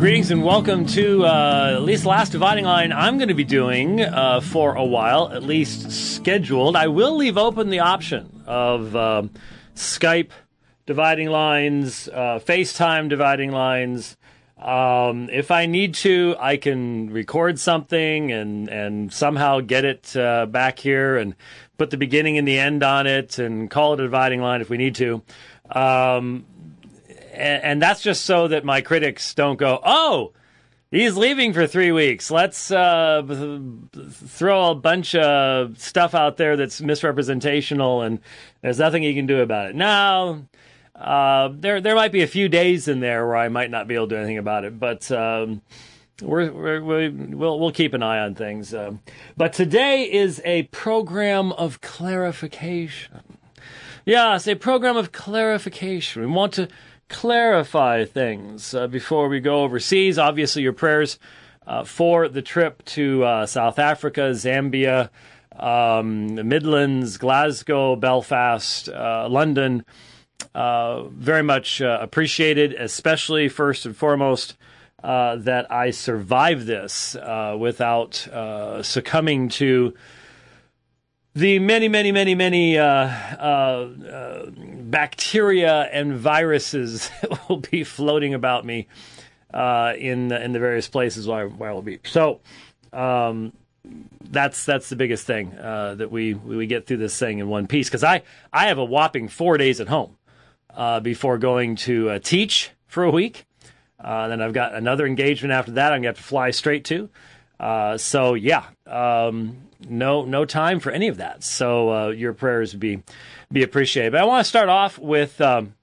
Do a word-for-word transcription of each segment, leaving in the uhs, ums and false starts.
Greetings and welcome to uh, at least the last dividing line I'm going to be doing uh, for a while, at least scheduled. I will leave open the option of uh, Skype dividing lines, uh, FaceTime dividing lines. Um, if I need to, I can record something and, and somehow get it uh, back here and put the beginning and the end on it and call it a dividing line if we need to. Um, and, and that's just so that my critics don't go, oh, he's leaving for three weeks. Let's uh, throw a bunch of stuff out there that's misrepresentational and there's nothing you can do about it. No. Uh, there, there might be a few days in there where I might not be able to do anything about it, but um, we're, we're, we, we'll we'll keep an eye on things. Uh, but today is a program of clarification. Yes, a program of clarification. We want to clarify things uh, before we go overseas. Obviously, your prayers uh, for the trip to uh, South Africa, Zambia, um, the Midlands, Glasgow, Belfast, uh, London. Uh, very much uh, appreciated, especially first and foremost uh, that I survived this uh, without uh, succumbing to the many, many, many, many uh, uh, uh, bacteria and viruses that will be floating about me uh, in in the various places where, where I'll be. So um, that's that's the biggest thing uh, that we we get through this thing in one piece, because I I have a whopping four days at home. Uh, before going to uh, teach for a week. Uh, then I've got another engagement after that I'm going to have to fly straight to. Uh, so, yeah, um, no no time for any of that. So uh, your prayers would be, be appreciated. But I want to start off with, um,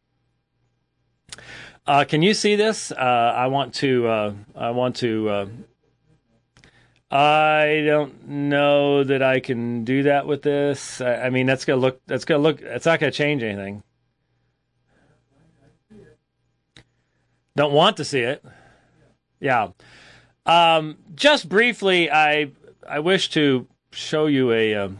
uh, can you see this? Uh, I want to, uh, I want to, uh, I don't know that I can do that with this. I, I mean, that's going to look, that's going to look, it's not going to change anything. Don't want to see it. Yeah. Um, just briefly, I I wish to show you a. Um,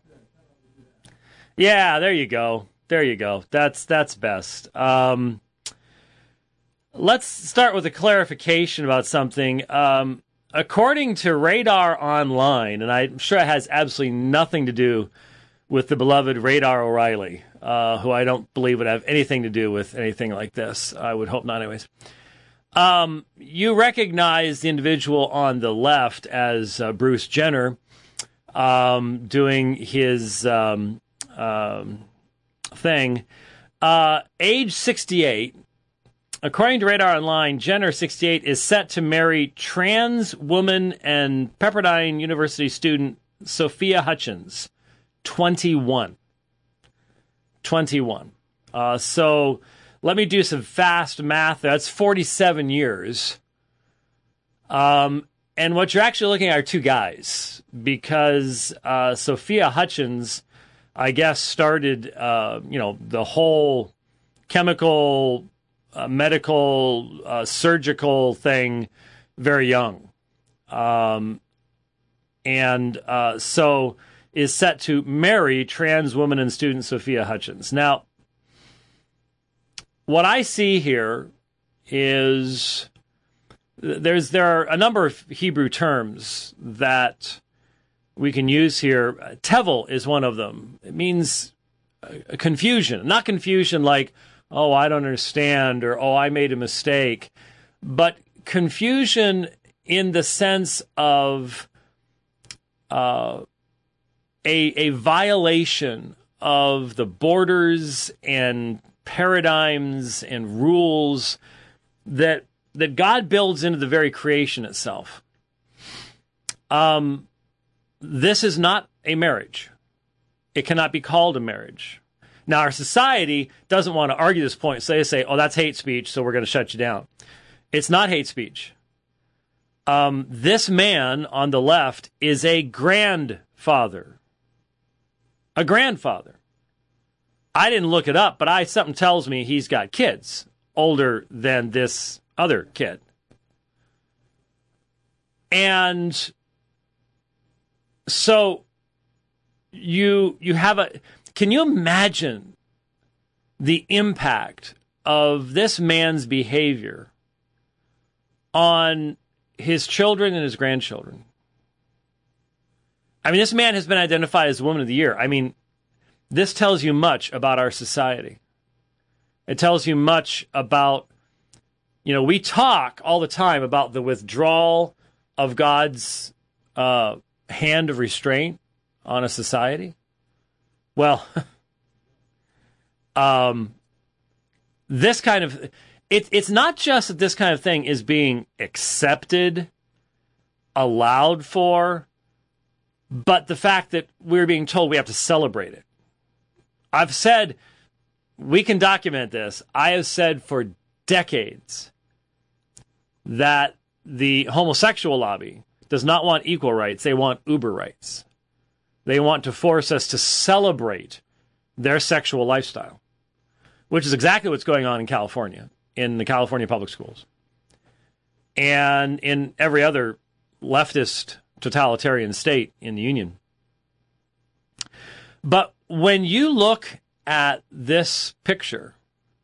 yeah, there you go. There you go. That's that's best. Um, let's start with a clarification about something. Um, according to Radar Online, and I'm sure it has absolutely nothing to do with the beloved Radar O'Reilly, uh, who I don't believe would have anything to do with anything like this. I would hope not anyways. Um, you recognize the individual on the left as uh, Bruce Jenner um, doing his um, um, thing. Uh, age sixty-eight. According to Radar Online, Jenner, sixty-eight, is set to marry trans woman and Pepperdine University student Sophia Hutchins, twenty-one. twenty-one. Uh, so let me do some fast math. That's forty-seven years. Um, and what you're actually looking at are two guys, because uh, Sophia Hutchins, I guess, started, uh, you know, the whole chemical, uh, medical, uh, surgical thing very young. Um, and uh, so is set to marry trans woman and student Sophia Hutchins. Now, what I see here is there's there are a number of Hebrew terms that we can use here. Tevel is one of them. It means confusion, not confusion like, oh, I don't understand, or oh, I made a mistake, but confusion in the sense of uh, a a violation of the borders and paradigms and rules that that God builds into the very creation itself. Um, this is not a marriage. It cannot be called a marriage. Now, our society doesn't want to argue this point, so they say, oh, that's hate speech, so we're going to shut you down. It's not hate speech. Um, this man on the left is a grandfather. A grandfather. I didn't look it up, but I something tells me he's got kids older than this other kid. And so you you have a can you imagine the impact of this man's behavior on his children and his grandchildren. I mean, this man has been identified as Woman of the Year. I mean, this tells you much about our society. It tells you much about, you know, we talk all the time about the withdrawal of God's uh, hand of restraint on a society. Well, um, this kind of, it, it's not just that this kind of thing is being accepted, allowed for, but the fact that we're being told we have to celebrate it. I've said, we can document this, I have said for decades that the homosexual lobby does not want equal rights, they want uber rights. They want to force us to celebrate their sexual lifestyle, which is exactly what's going on in California, in the California public schools, and in every other leftist totalitarian state in the Union. But when you look at this picture,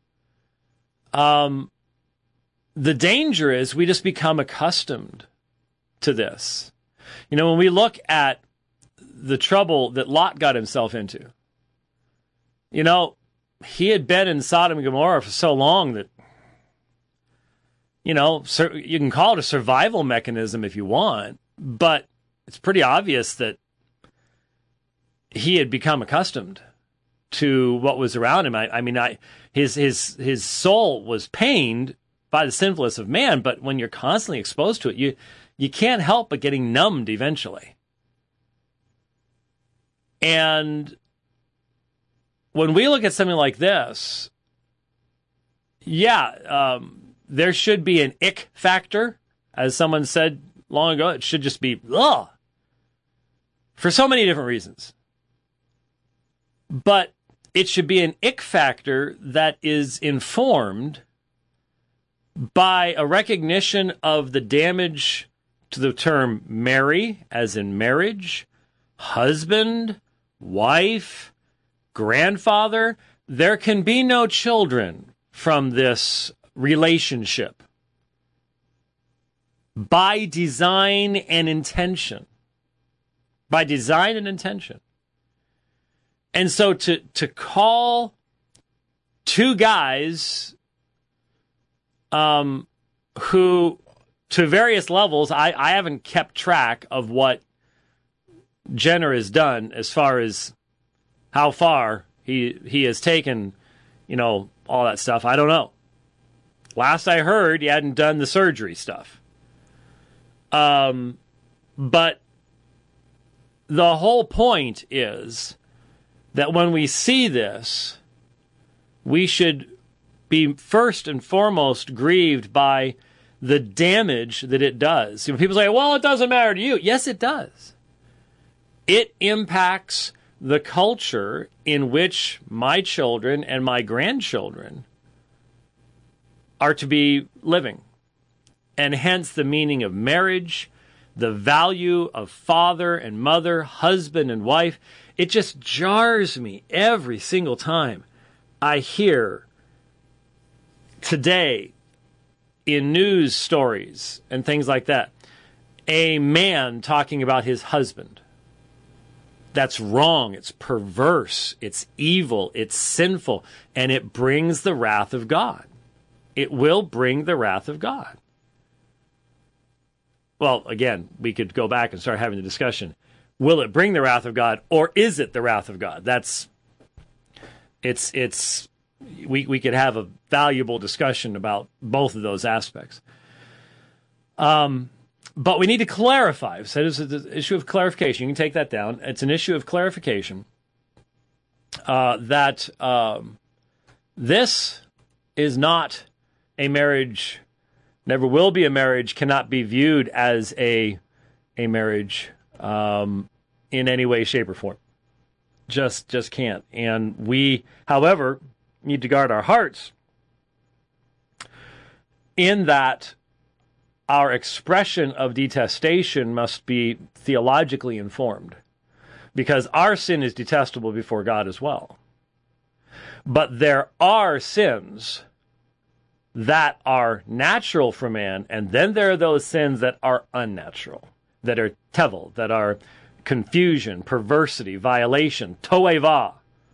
um, the danger is we just become accustomed to this. You know, when we look at the trouble that Lot got himself into, you know, he had been in Sodom and Gomorrah for so long that, you know, you can call it a survival mechanism if you want, but it's pretty obvious that he had become accustomed to what was around him. I, I mean, I, his his his soul was pained by the sinfulness of man, but when you're constantly exposed to it, you you can't help but getting numbed eventually. And when we look at something like this, yeah, um, there should be an ick factor, as someone said long ago. It should just be ugh, for so many different reasons. But it should be an ick factor that is informed by a recognition of the damage to the term marry, as in marriage, husband, wife, grandfather. There can be no children from this relationship by design and intention. By design and intention. And so to, to call two guys um, who, to various levels, I, I haven't kept track of what Jenner has done as far as how far he he has taken, you know, all that stuff. I don't know. Last I heard, he hadn't done the surgery stuff. Um, but the whole point is that when we see this, we should be first and foremost grieved by the damage that it does. You know, people say, well, it doesn't matter to you. Yes, it does. It impacts the culture in which my children and my grandchildren are to be living. And hence the meaning of marriage, the value of father and mother, husband and wife. It just jars me every single time I hear today in news stories and things like that, a man talking about his husband. That's wrong. It's perverse. It's evil. It's sinful. And it brings the wrath of God. It will bring the wrath of God. Well, again, we could go back and start having the discussion. Will it bring the wrath of God, or is it the wrath of God? That's, it's, it's, we, we could have a valuable discussion about both of those aspects. Um, but we need to clarify. So it's an issue of clarification. You can take that down. It's an issue of clarification uh, that um, this is not a marriage, never will be a marriage, cannot be viewed as a a marriage um, in any way, shape, or form. Just just can't. And we, however, need to guard our hearts in that our expression of detestation must be theologically informed, because our sin is detestable before God as well. But there are sins that are natural for man, and then there are those sins that are unnatural, that are tevel, that are confusion, perversity, violation, toeva.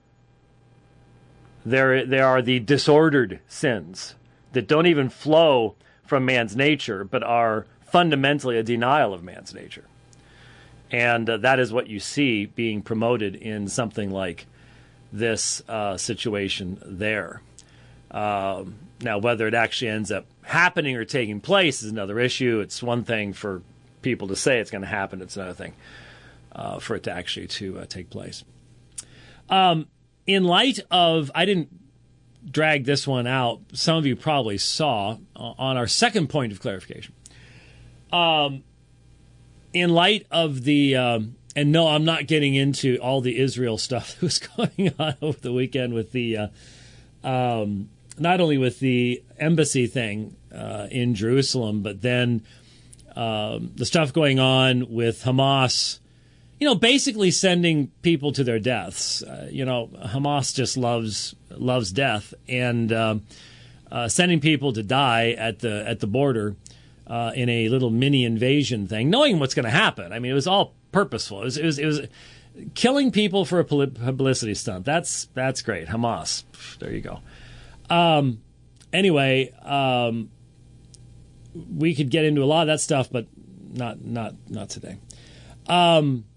There, there are the disordered sins that don't even flow from man's nature, but are fundamentally a denial of man's nature. And uh, that is what you see being promoted in something like this uh, situation there. Um, now, whether it actually ends up happening or taking place is another issue. It's one thing for people to say it's going to happen. It's another thing uh, for it to actually to uh, take place. Um, in light of, I didn't drag this one out. Some of you probably saw uh, on our second point of clarification. Um, in light of the, um, and no, I'm not getting into all the Israel stuff that was going on over the weekend with the, uh, um, not only with the embassy thing uh, in Jerusalem, but then um, the stuff going on with Hamas, you know, basically sending people to their deaths. Uh, you know, Hamas just loves loves death, and um, uh, sending people to die at the at the border uh, in a little mini invasion thing, knowing what's going to happen. I mean, it was all purposeful. It was it was, it was killing people for a publicity stunt. That's that's great. Hamas. There you go. Um, anyway, um, we could get into a lot of that stuff, but not not not today. Um,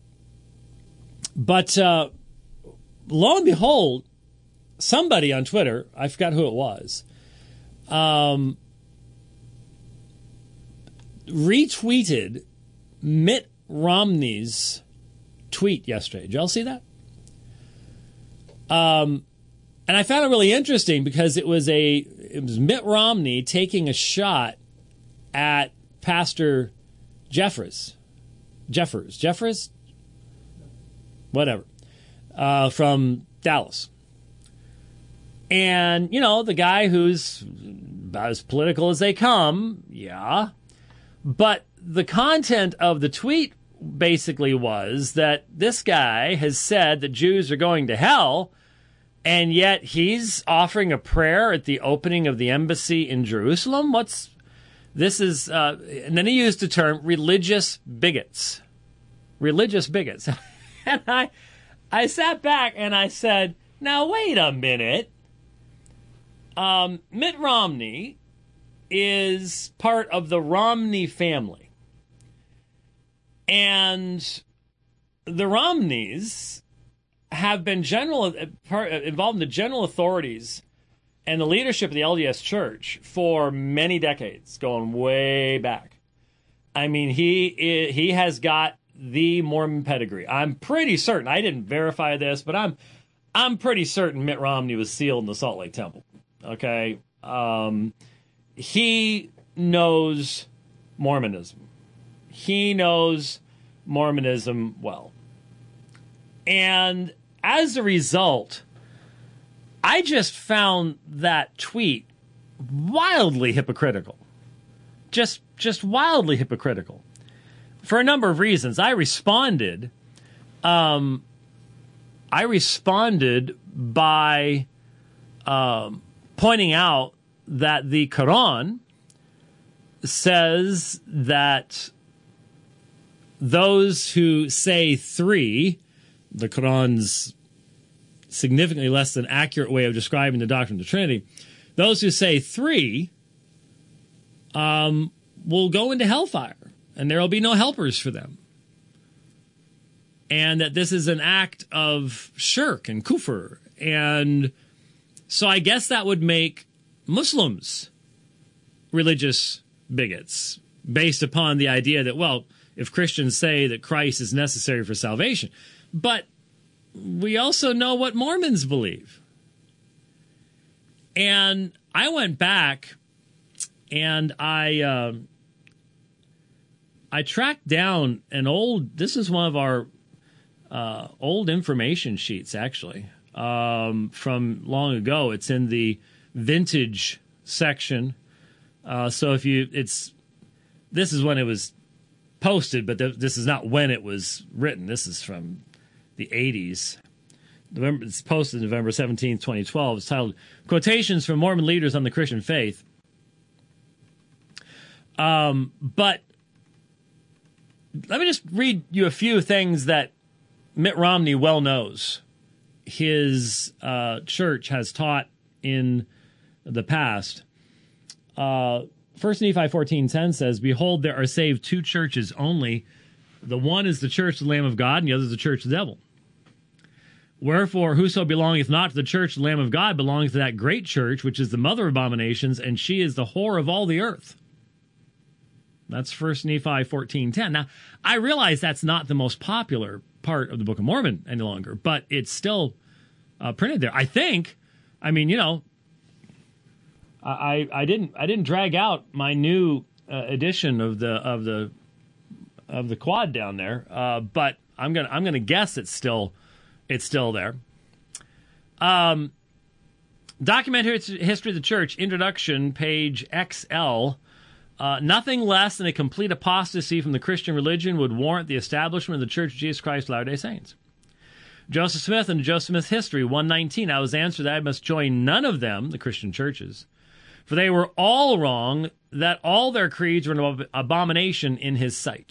but uh, lo and behold, somebody on Twitter, I forgot who it was, um, retweeted Mitt Romney's tweet yesterday. Did y'all see that? Um. And I found it really interesting because it was a it was Mitt Romney taking a shot at Pastor Jeffress, Jeffers, Jeffers, whatever, uh, from Dallas. And, you know, the guy who's about as political as they come, yeah. But the content of the tweet basically was that this guy has said that Jews are going to hell, and yet he's offering a prayer at the opening of the embassy in Jerusalem. What's this is, uh, and then he used the term religious bigots, religious bigots. And I, I sat back and I said, now wait a minute. Um, Mitt Romney is part of the Romney family, and the Romneys have been general part, involved in the general authorities and the leadership of the L D S Church for many decades, going way back. I mean, he he has got the Mormon pedigree. I'm pretty certain. I didn't verify this, but I'm I'm pretty certain Mitt Romney was sealed in the Salt Lake Temple. Okay, um, he knows Mormonism. He knows Mormonism well. And as a result, I just found that tweet wildly hypocritical. Just just wildly hypocritical. For a number of reasons. I responded um, I responded by um, pointing out that the Quran says that those who say three, the Quran's significantly less than accurate way of describing the doctrine of the Trinity, those who say three um, will go into hellfire, and there will be no helpers for them. And that this is an act of shirk and kufr. And so I guess that would make Muslims religious bigots, based upon the idea that, well, if Christians say that Christ is necessary for salvation. But we also know what Mormons believe. And I went back and I uh, I tracked down an old, this is one of our uh, old information sheets, actually, um, from long ago. It's in the vintage section. Uh, so if you, it's, this is when it was posted, but th- this is not when it was written. This is from the eighties. November, it's posted November seventeenth, twenty twelve. It's titled Quotations from Mormon Leaders on the Christian Faith. Um, but let me just read you a few things that Mitt Romney well knows his uh, church has taught in the past. Uh, First Nephi fourteen ten says, "Behold, there are saved two churches only. The one is the church of the Lamb of God, and the other is the church of the devil. Wherefore, whoso belongeth not to the church of the Lamb of God belongeth to that great church, which is the mother of abominations, and she is the whore of all the earth." That's First Nephi fourteen ten. Now, I realize that's not the most popular part of the Book of Mormon any longer, but it's still uh, printed there. I think, I mean, you know, I, I didn't I didn't drag out my new uh, edition of the of the of the quad down there, uh, but I'm gonna I'm gonna guess it's still it's still there. Um, Documentary History of the Church, Introduction, page X L. Uh, nothing less than a complete apostasy from the Christian religion would warrant the establishment of the Church of Jesus Christ of Latter-day Saints. Joseph Smith and Joseph Smith History, one nineteen. I was answered that I must join none of them, the Christian churches, for they were all wrong, that all their creeds were an abomination in his sight.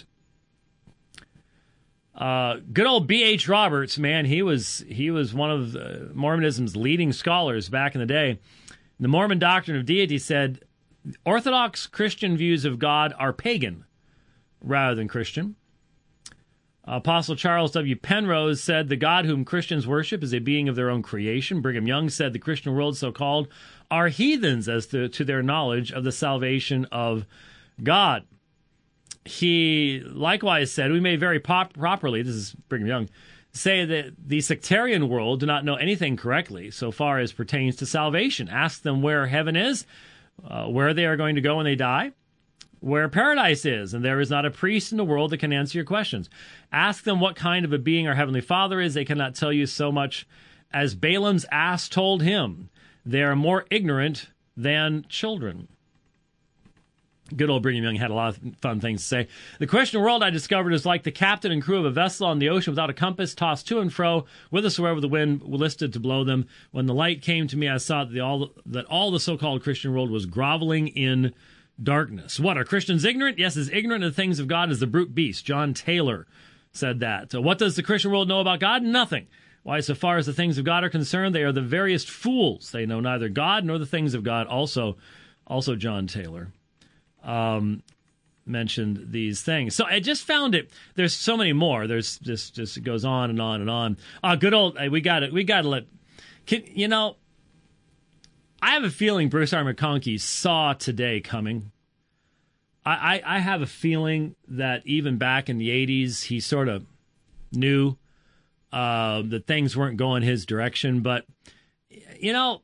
Uh, good old B H Roberts, man, he was he was one of uh, Mormonism's leading scholars back in the day. The Mormon doctrine of deity said, Orthodox Christian views of God are pagan rather than Christian. Apostle Charles W. Penrose said, the God whom Christians worship is a being of their own creation. Brigham Young said the Christian world, so-called, are heathens as to, to their knowledge of the salvation of God. He likewise said, we may very pop- properly, this is Brigham Young, say that the sectarian world do not know anything correctly so far as pertains to salvation. Ask them where heaven is, uh, where they are going to go when they die, where paradise is, and there is not a priest in the world that can answer your questions. Ask them what kind of a being our Heavenly Father is. They cannot tell you so much as Balaam's ass told him. They are more ignorant than children. Good old Brigham Young had a lot of fun things to say. The Christian world, I discovered, is like the captain and crew of a vessel on the ocean without a compass, tossed to and fro, whithersoever the wind listed to blow them. When the light came to me, I saw that, the, all, that all the so-called Christian world was groveling in darkness. What, are Christians ignorant? Yes, as ignorant of the things of God as the brute beast. John Taylor said that. So what does the Christian world know about God? Nothing. Why, so far as the things of God are concerned, they are the veriest fools. They know neither God nor the things of God. Also, also John Taylor um, mentioned these things. So I just found it. There's so many more. There's just just it goes on and on and on. Ah, good old. We got it. We got to let. Can, you know, I have a feeling Bruce R. McConkie saw today coming. I, I, I have a feeling that even back in the eighties, he sort of knew uh, that things weren't going his direction. But, you know,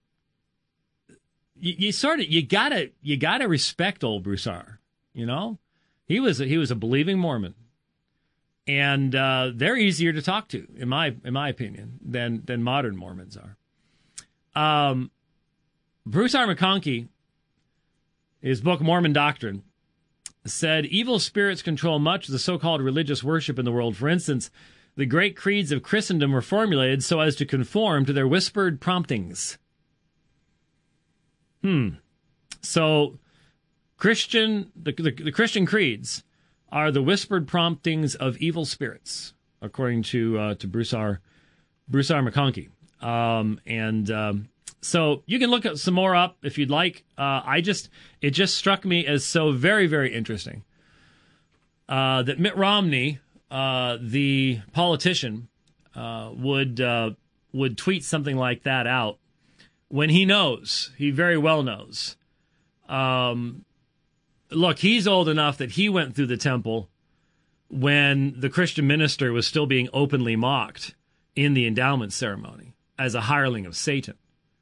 you, you sort of you gotta you gotta respect old Bruce R. You know, he was a, he was a believing Mormon, and uh, they're easier to talk to, in my in my opinion, than than modern Mormons are. Um. Bruce R. McConkie, his book Mormon Doctrine, said evil spirits control much of the so-called religious worship in the world. For instance, the great creeds of Christendom were formulated so as to conform to their whispered promptings. Hmm. So, Christian, the, the, the Christian creeds are the whispered promptings of evil spirits, according to uh, to Bruce R. Bruce R. McConkie, um, and. Um, So you can look at some more up if you'd like. Uh, I just it just struck me as so very, very interesting uh, that Mitt Romney, uh, the politician, uh, would uh, would tweet something like that out when he knows, he very well knows. Um, look, he's old enough that he went through the temple when the Christian minister was still being openly mocked in the endowment ceremony as a hireling of Satan.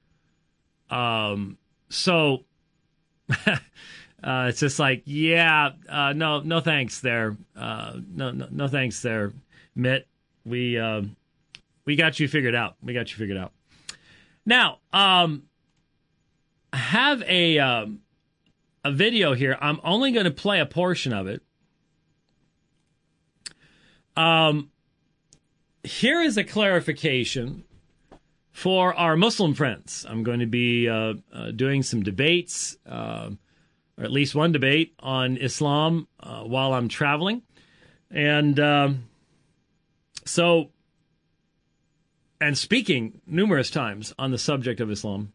Um, so, uh, it's just like, yeah, uh, no, no thanks there. Uh, no, no, no thanks there, Mitt. We, uh, we got you figured out. We got you figured out. Now, um, I have a, um, a video here. I'm only going to play a portion of it. Um, here is a clarification for our Muslim friends. I'm going to be uh, uh, doing some debates, uh, or at least one debate on Islam uh, while I'm traveling. And um, so, and speaking numerous times on the subject of Islam,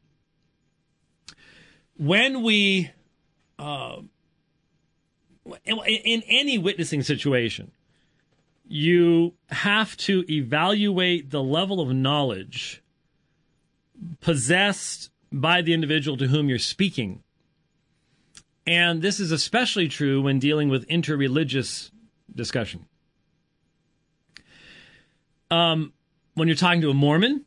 when we, uh, in, in any witnessing situation, you have to evaluate the level of knowledge possessed by the individual to whom you're speaking. And this is especially true when dealing with interreligious discussion. Um, when you're talking to a Mormon,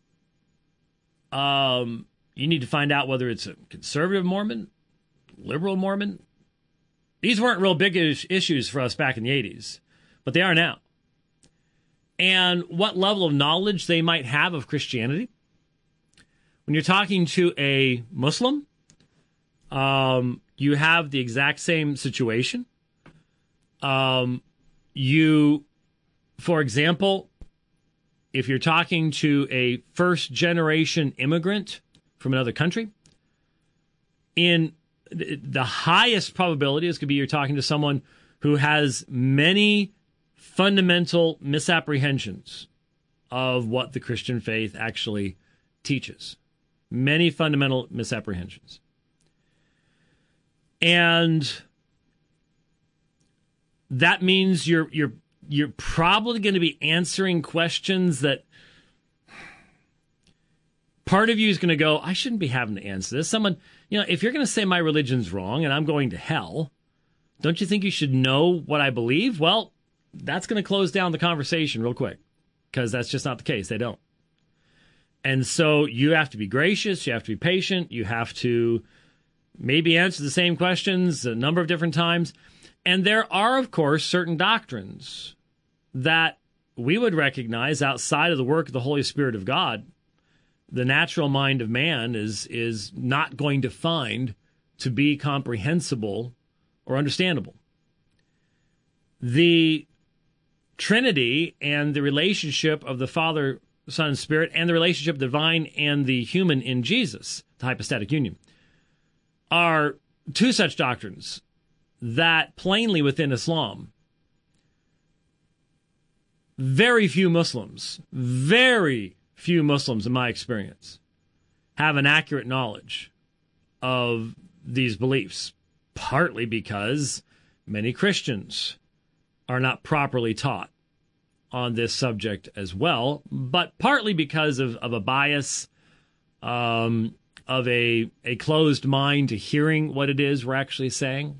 um, you need to find out whether it's a conservative Mormon, liberal Mormon. These weren't real big is- issues for us back in the eighties, but they are now. And what level of knowledge they might have of Christianity. When you're talking to a Muslim, um, you have the exact same situation. Um, you, for example, if you're talking to a first-generation immigrant from another country, in the highest probability is going to be you're talking to someone who has many fundamental misapprehensions of what the Christian faith actually teaches. Many fundamental misapprehensions. And that means you're you're you're probably going to be answering questions that part of you is going to go, I shouldn't be having to answer this. Someone, you know, if you're going to say my religion's wrong and I'm going to hell, don't you think you should know what I believe? Well, that's going to close down the conversation real quick, because that's just not the case. They don't. And so you have to be gracious. You have to be patient. You have to maybe answer the same questions a number of different times. And there are, of course, certain doctrines that we would recognize outside of the work of the Holy Spirit of God. The natural mind of man is is not going to find to be comprehensible or understandable. The Trinity and the relationship of the Father, Son, and Spirit, and the relationship of the divine and the human in Jesus, the hypostatic union, are two such doctrines that plainly within Islam, very few Muslims, very few Muslims in my experience, have an accurate knowledge of these beliefs, partly because many Christians are not properly taught on this subject as well, but partly because of, of a bias, um, of a, a closed mind to hearing what it is we're actually saying.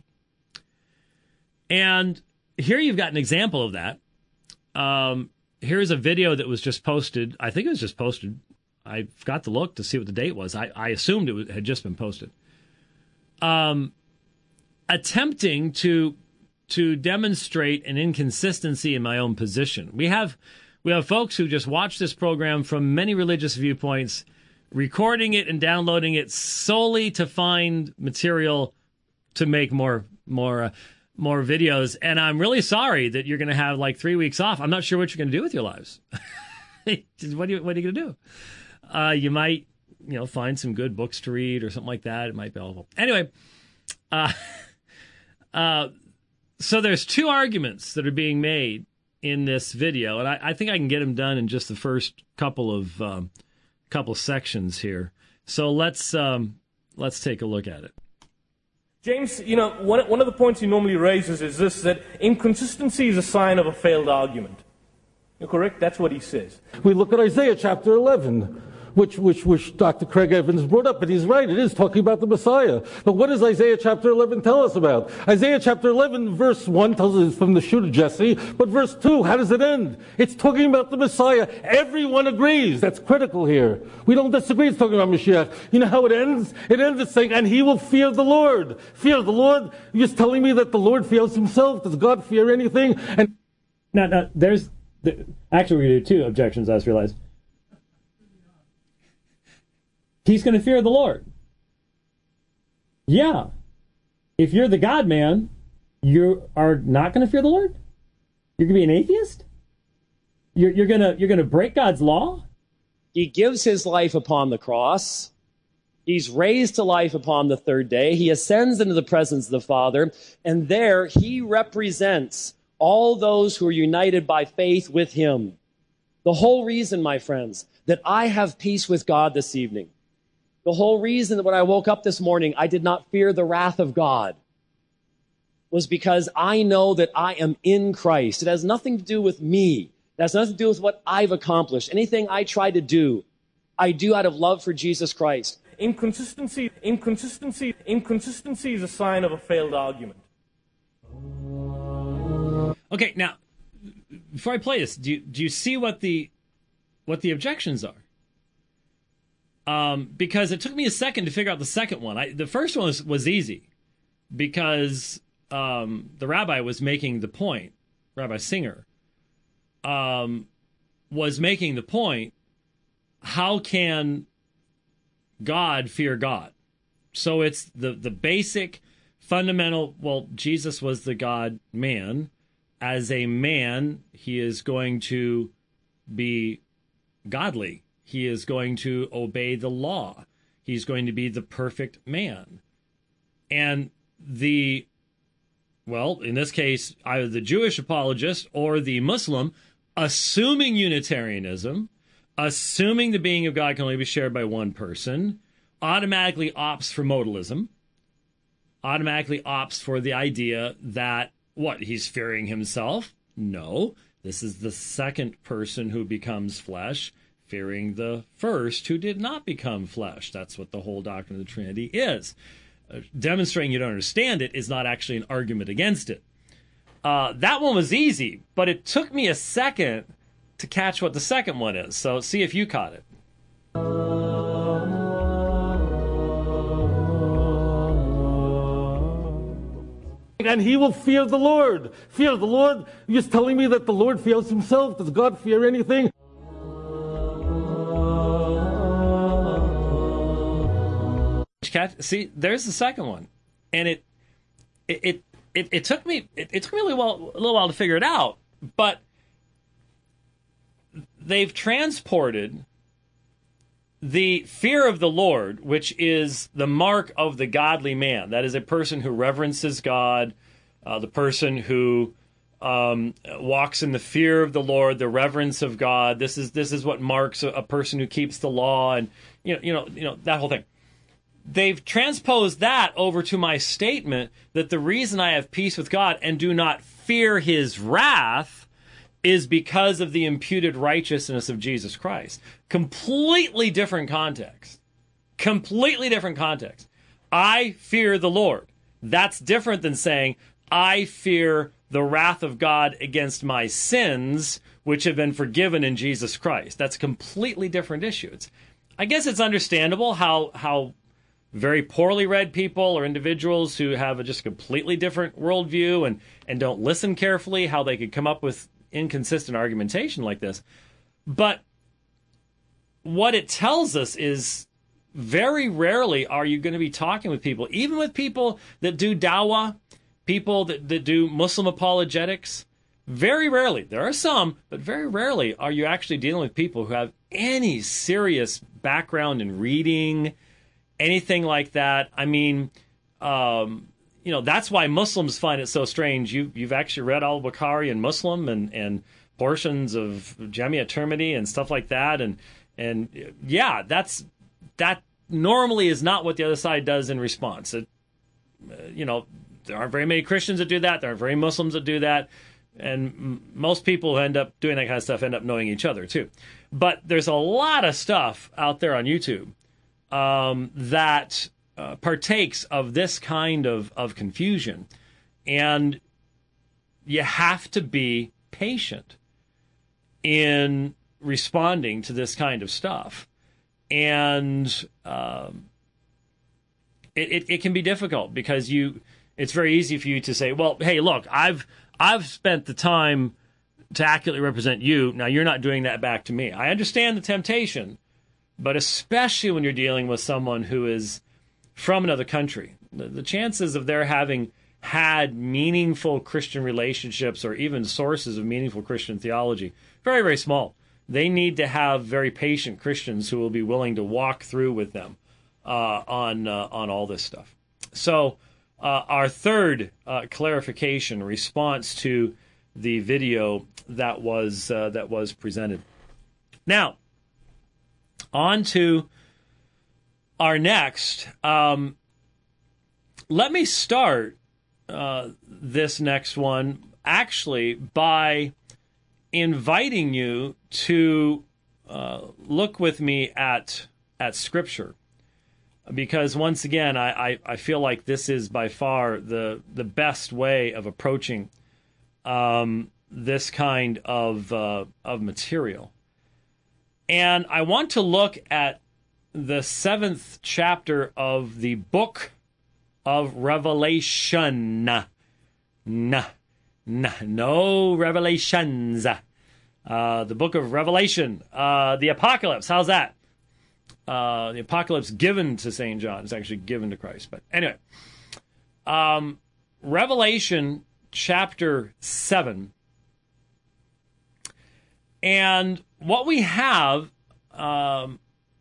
And here you've got an example of that. Um, here's a video that was just posted. I think it was just posted. I forgot to look to see what the date was. I, I assumed it was, had just been posted. Um, attempting to to demonstrate an inconsistency in my own position. We have we have folks who just watch this program from many religious viewpoints, recording it and downloading it solely to find material to make more more uh, more videos. And I'm really sorry that you're going to have like three weeks off. I'm not sure what you're going to do with your lives. what, do you, what are you going to do? Uh, you might, you know, find some good books to read or something like that. It might be helpful. Anyway, uh, uh, so there's two arguments that are being made in this video, and I, I think I can get them done in just the first couple of um, couple sections here. So let's um, let's take a look at it. James, you know, one, one of the points he normally raises is this, that inconsistency is a sign of a failed argument. You're correct? That's what he says. We look at Isaiah chapter eleven, which, which, which Doctor Craig Evans brought up, and he's right, it is talking about the Messiah. But what does Isaiah chapter eleven tell us about? Isaiah chapter eleven, verse one tells us it's from the shoot of Jesse, but verse two, how does it end? It's talking about the Messiah. Everyone agrees. That's critical here. We don't disagree. It's talking about Mashiach. You know how it ends? It ends with saying, and he will fear the Lord. Fear the Lord? You're just telling me that the Lord fears himself? Does God fear anything? And now, now there's, the, actually we're going to do two objections, I just realized. He's going to fear the Lord. Yeah. If you're the God-man, you are not going to fear the Lord? You're going to be an atheist? You're, you're gonna you're gonna break God's law? He gives his life upon the cross. He's raised to life upon the third day. He ascends into the presence of the Father, and there he represents all those who are united by faith with him. The whole reason, my friends, that I have peace with God this evening, the whole reason that when I woke up this morning, I did not fear the wrath of God, was because I know that I am in Christ. It has nothing to do with me. It has nothing to do with what I've accomplished. Anything I try to do, I do out of love for Jesus Christ. Inconsistency, inconsistency, inconsistency is a sign of a failed argument. Okay, now, before I play this, do you, do you see what the what the objections are? Um, because it took me a second to figure out the second one. I, the first one was, was easy because um, the rabbi was making the point, Rabbi Singer, um, was making the point, how can God fear God? So it's the, the basic, fundamental, well, Jesus was the God-man. As a man, he is going to be godly. He is going to obey the law. He's going to be the perfect man. And the, well, in this case, either the Jewish apologist or the Muslim, assuming Unitarianism, assuming the being of God can only be shared by one person, automatically opts for modalism, automatically opts for the idea that, what, he's fearing himself? No, this is the second person who becomes flesh, fearing the first who did not become flesh. That's what the whole doctrine of the Trinity is. Uh, demonstrating you don't understand it is not actually an argument against it. Uh, that one was easy, but it took me a second to catch what the second one is. So see if you caught it. And he will fear the Lord. Fear the Lord? You're just telling me that the Lord fears himself? Does God fear anything? See, there's the second one, and it it it it, it took me it, it took me a little while a little while to figure it out, but they've transported the fear of the Lord, which is the mark of the godly man. That is a person who reverences God, uh, the person who um, walks in the fear of the Lord, the reverence of God. This is this is what marks a, a person who keeps the law, and you know you know you know that whole thing. They've transposed that over to my statement that the reason I have peace with God and do not fear his wrath is because of the imputed righteousness of Jesus Christ. Completely different context. Completely different context. I fear the Lord. That's different than saying, I fear the wrath of God against my sins, which have been forgiven in Jesus Christ. That's a completely different issue. It's, I guess it's understandable how how very poorly read people or individuals who have a just completely different worldview and, and don't listen carefully, how they could come up with inconsistent argumentation like this. But what it tells us is very rarely are you going to be talking with people, even with people that do dawah, people that, that do Muslim apologetics. Very rarely, there are some, but very rarely are you actually dealing with people who have any serious background in reading, anything like that. I mean, um, you know, that's why Muslims find it so strange. You, you've actually read al-Bukhari in Muslim and, and portions of Jamia Tirmidhi and stuff like that. And, and yeah, that's, that normally is not what the other side does in response. It, uh, you know, there aren't very many Christians that do that. There aren't very Muslims that do that. And m- most people who end up doing that kind of stuff end up knowing each other too. But there's a lot of stuff out there on YouTube Um, that uh, partakes of this kind of, of confusion. And you have to be patient in responding to this kind of stuff. And um, it, it, it can be difficult because you it's very easy for you to say, well, hey, look, I've I've spent the time to accurately represent you. Now you're not doing that back to me. I understand the temptation. But especially when you're dealing with someone who is from another country, the, the chances of their having had meaningful Christian relationships or even sources of meaningful Christian theology very, very small. They need to have very patient Christians who will be willing to walk through with them uh, on uh, on all this stuff. So uh, our third uh, clarification response to the video that was uh, that was presented. Now, on to our next. Um, let me start uh, this next one actually by inviting you to uh, look with me at at Scripture, because once again, I, I, I feel like this is by far the the best way of approaching um, this kind of uh, of material. And I want to look at the seventh chapter of the book of Revelation. Nah, nah, no revelations. Uh, the book of Revelation, uh, the Apocalypse. How's that? Uh, the Apocalypse given to Saint John. It's actually given to Christ. But anyway, um, Revelation chapter seven. And what we have, um,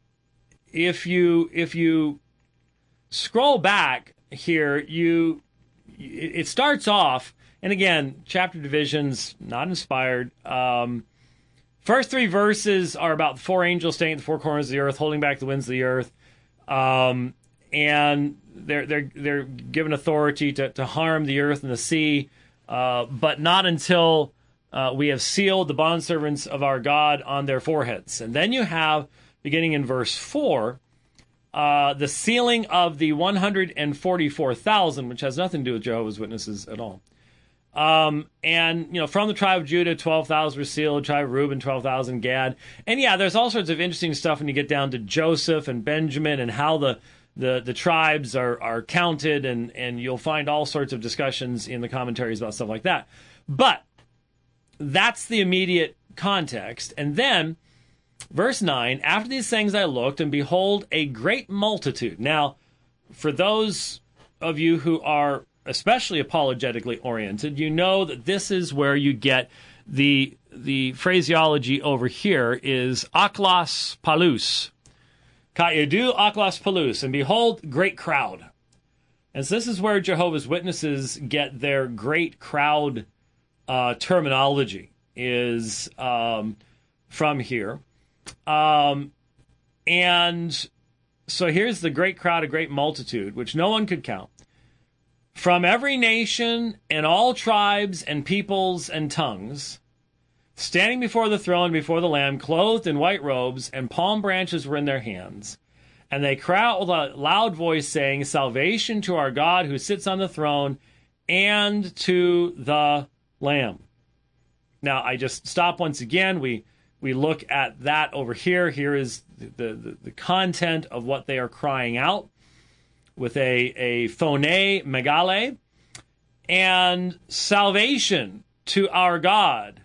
if you if you scroll back here, you it starts off, and again, chapter divisions not inspired. Um, first three verses are about four angels staying at the four corners of the earth, holding back the winds of the earth, um, and they're they're they're given authority to to harm the earth and the sea, uh, but not until Uh, we have sealed the bondservants of our God on their foreheads. And then you have, beginning in verse four, uh, the sealing of the one hundred forty-four thousand, which has nothing to do with Jehovah's Witnesses at all. Um, and, you know, from the tribe of Judah, twelve thousand were sealed, tribe of Reuben, twelve thousand, Gad. And yeah, there's all sorts of interesting stuff when you get down to Joseph and Benjamin and how the the, the tribes are, are counted, and, and you'll find all sorts of discussions in the commentaries about stuff like that. But that's the immediate context. And then, verse nine, after these things I looked, and behold, a great multitude. Now, for those of you who are especially apologetically oriented, you know that this is where you get the the phraseology over here is aklos palus. Kaidu aklos palus, and behold, great crowd. And so this is where Jehovah's Witnesses get their great crowd Uh, terminology is um, from here. Um, and so here's the great crowd, a great multitude, which no one could count, from every nation and all tribes and peoples and tongues, standing before the throne, before the Lamb, clothed in white robes, and palm branches were in their hands. And they cry out with a loud voice, saying, Salvation to our God who sits on the throne and to the Lamb. Now, I just stop once again. We we look at that over here. Here is the, the, the content of what they are crying out with a, a phone megale, and salvation to our God,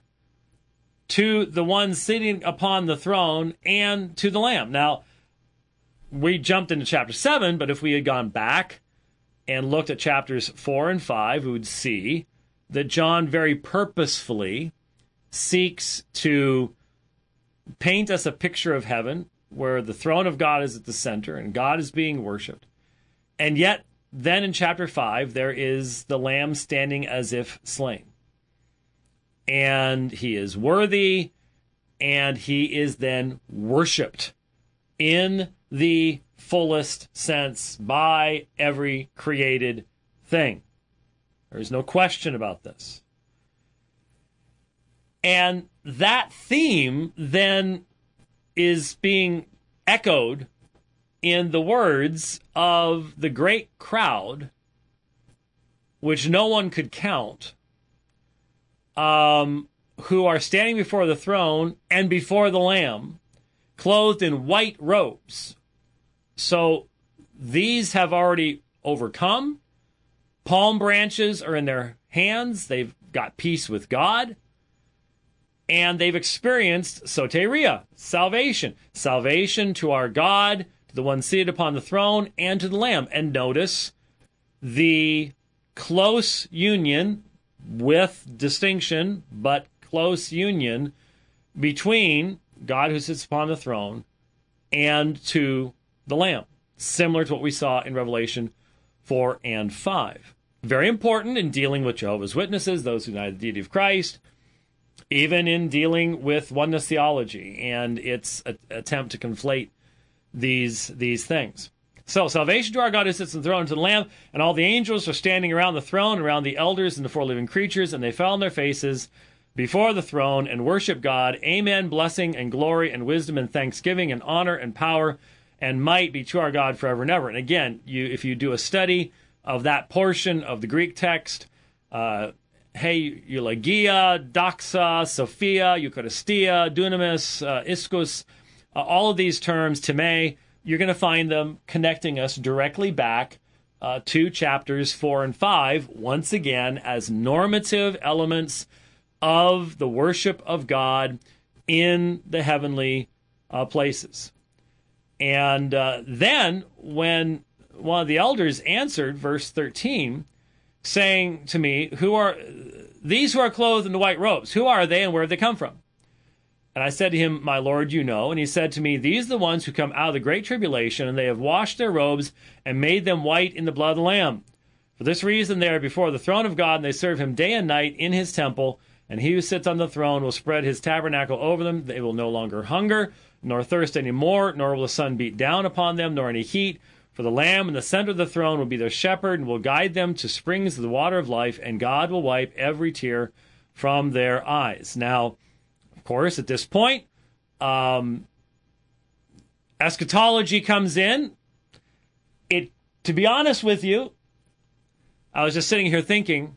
to the one sitting upon the throne, and to the Lamb. Now, we jumped into chapter seven, but if we had gone back and looked at chapters four and five, we would see that John very purposefully seeks to paint us a picture of heaven where the throne of God is at the center and God is being worshipped. And yet, then in chapter five, there is the Lamb standing as if slain. And he is worthy, and he is then worshipped in the fullest sense by every created thing. There is no question about this. And that theme then is being echoed in the words of the great crowd, which no one could count, um, who are standing before the throne and before the Lamb, clothed in white robes. So these have already overcome. Palm branches are in their hands. They've got peace with God. And they've experienced soteria, salvation. Salvation to our God, to the one seated upon the throne, and to the Lamb. And notice the close union with distinction, but close union between God who sits upon the throne and to the Lamb, similar to what we saw in Revelation four and five. Very important in dealing with Jehovah's Witnesses, those who deny the deity of Christ, even in dealing with oneness theology and its a- attempt to conflate these, these things. So, salvation to our God who sits on the throne and to the Lamb, and all the angels are standing around the throne, around the elders and the four living creatures, and they fell on their faces before the throne and worship God. Amen. Blessing and glory and wisdom and thanksgiving and honor and power and might be to our God forever and ever. And again, you if you do a study of that portion of the Greek text, uh, hey, eulogia, doxa, sophia, eucharistia, dunamis, uh, ischus, uh, all of these terms, time, you're going to find them connecting us directly back uh, to chapters four and five, once again, as normative elements of the worship of God in the heavenly uh, places. And uh, then when one of the elders answered, verse thirteen, saying to me, "Who are these who are clothed in the white robes? Who are they and where have they come from?" And I said to him, "My Lord, you know." And he said to me, "These are the ones who come out of the great tribulation, and they have washed their robes and made them white in the blood of the Lamb. For this reason they are before the throne of God, and they serve him day and night in his temple. And he who sits on the throne will spread his tabernacle over them. They will no longer hunger, nor thirst any more, nor will the sun beat down upon them, nor any heat. For the Lamb in the center of the throne will be their shepherd, and will guide them to springs of the water of life, and God will wipe every tear from their eyes." Now, of course, at this point, um, eschatology comes in. It, to be honest with you, I was just sitting here thinking,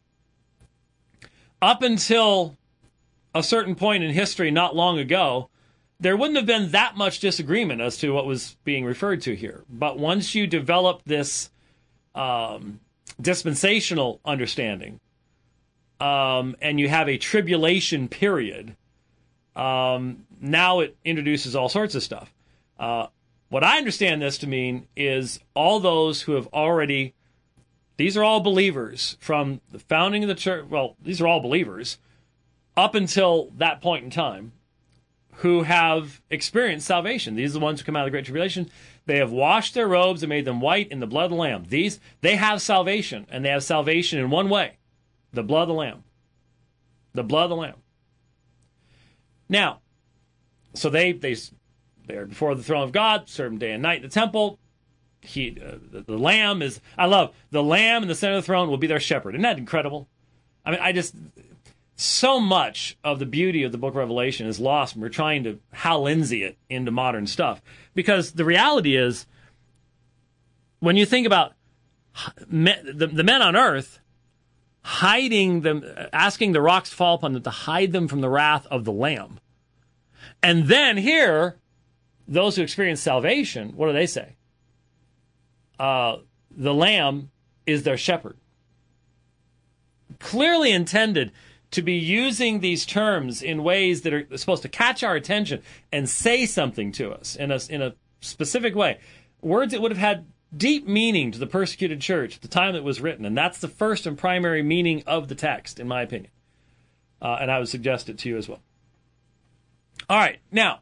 up until a certain point in history not long ago, there wouldn't have been that much disagreement as to what was being referred to here. But once you develop this um, dispensational understanding, um, and you have a tribulation period, um, now it introduces all sorts of stuff. Uh, what I understand this to mean is all those who have already, these are all believers from the founding of the church, well, these are all believers up until that point in time, who have experienced salvation. These are the ones who come out of the Great Tribulation. They have washed their robes and made them white in the blood of the Lamb. These, they have salvation, and they have salvation in one way, the blood of the Lamb. The blood of the Lamb. Now, so they, they, they are before the throne of God, serve him day and night in the temple. He, uh, the, the Lamb is, I love, the Lamb in the center of the throne will be their shepherd. Isn't that incredible? I mean, I just... So much of the beauty of the book of Revelation is lost when we're trying to Hal Lindsey it into modern stuff. Because the reality is, when you think about me, the, the men on earth hiding them, asking the rocks to fall upon them to hide them from the wrath of the Lamb. And then here, those who experience salvation, what do they say? Uh, the Lamb is their shepherd. Clearly intended to be using these terms in ways that are supposed to catch our attention and say something to us in a, in a specific way. Words that would have had deep meaning to the persecuted church at the time it was written. And that's the first and primary meaning of the text, in my opinion. Uh, and I would suggest it to you as well. All right. Now,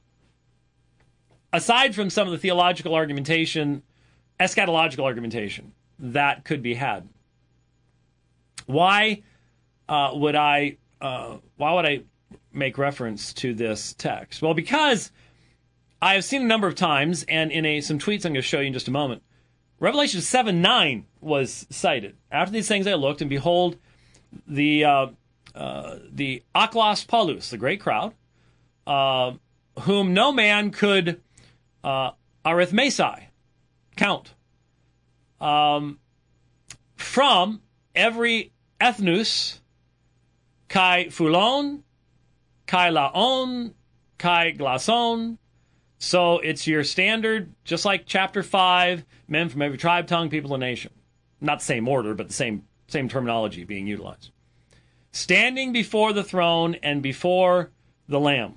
aside from some of the theological argumentation, eschatological argumentation that could be had, why... Uh, would I, uh, why would I make reference to this text? Well, because I have seen a number of times, and in a, some tweets I'm going to show you in just a moment, Revelation seven nine was cited. After these things I looked, and behold, the uh, uh, the Aklos Paulus, the great crowd, uh, whom no man could uh, arithmesai, count, um, from every ethnus, kai fulon, kai laon, kai glason. So it's your standard, just like chapter five, men from every tribe, tongue, people, and nation. Not the same order, but the same same terminology being utilized. Standing before the throne and before the Lamb.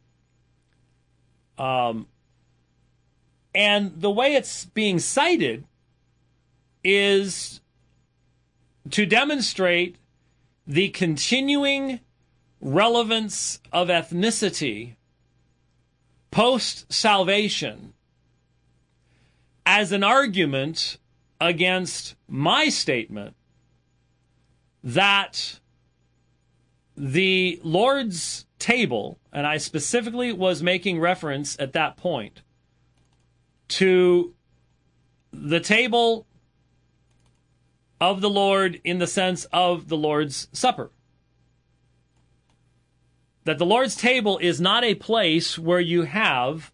Um, and the way it's being cited is to demonstrate the continuing relevance of ethnicity post-salvation as an argument against my statement that the Lord's table, and I specifically was making reference at that point to the table of the Lord in the sense of the Lord's Supper. That the Lord's table is not a place where you have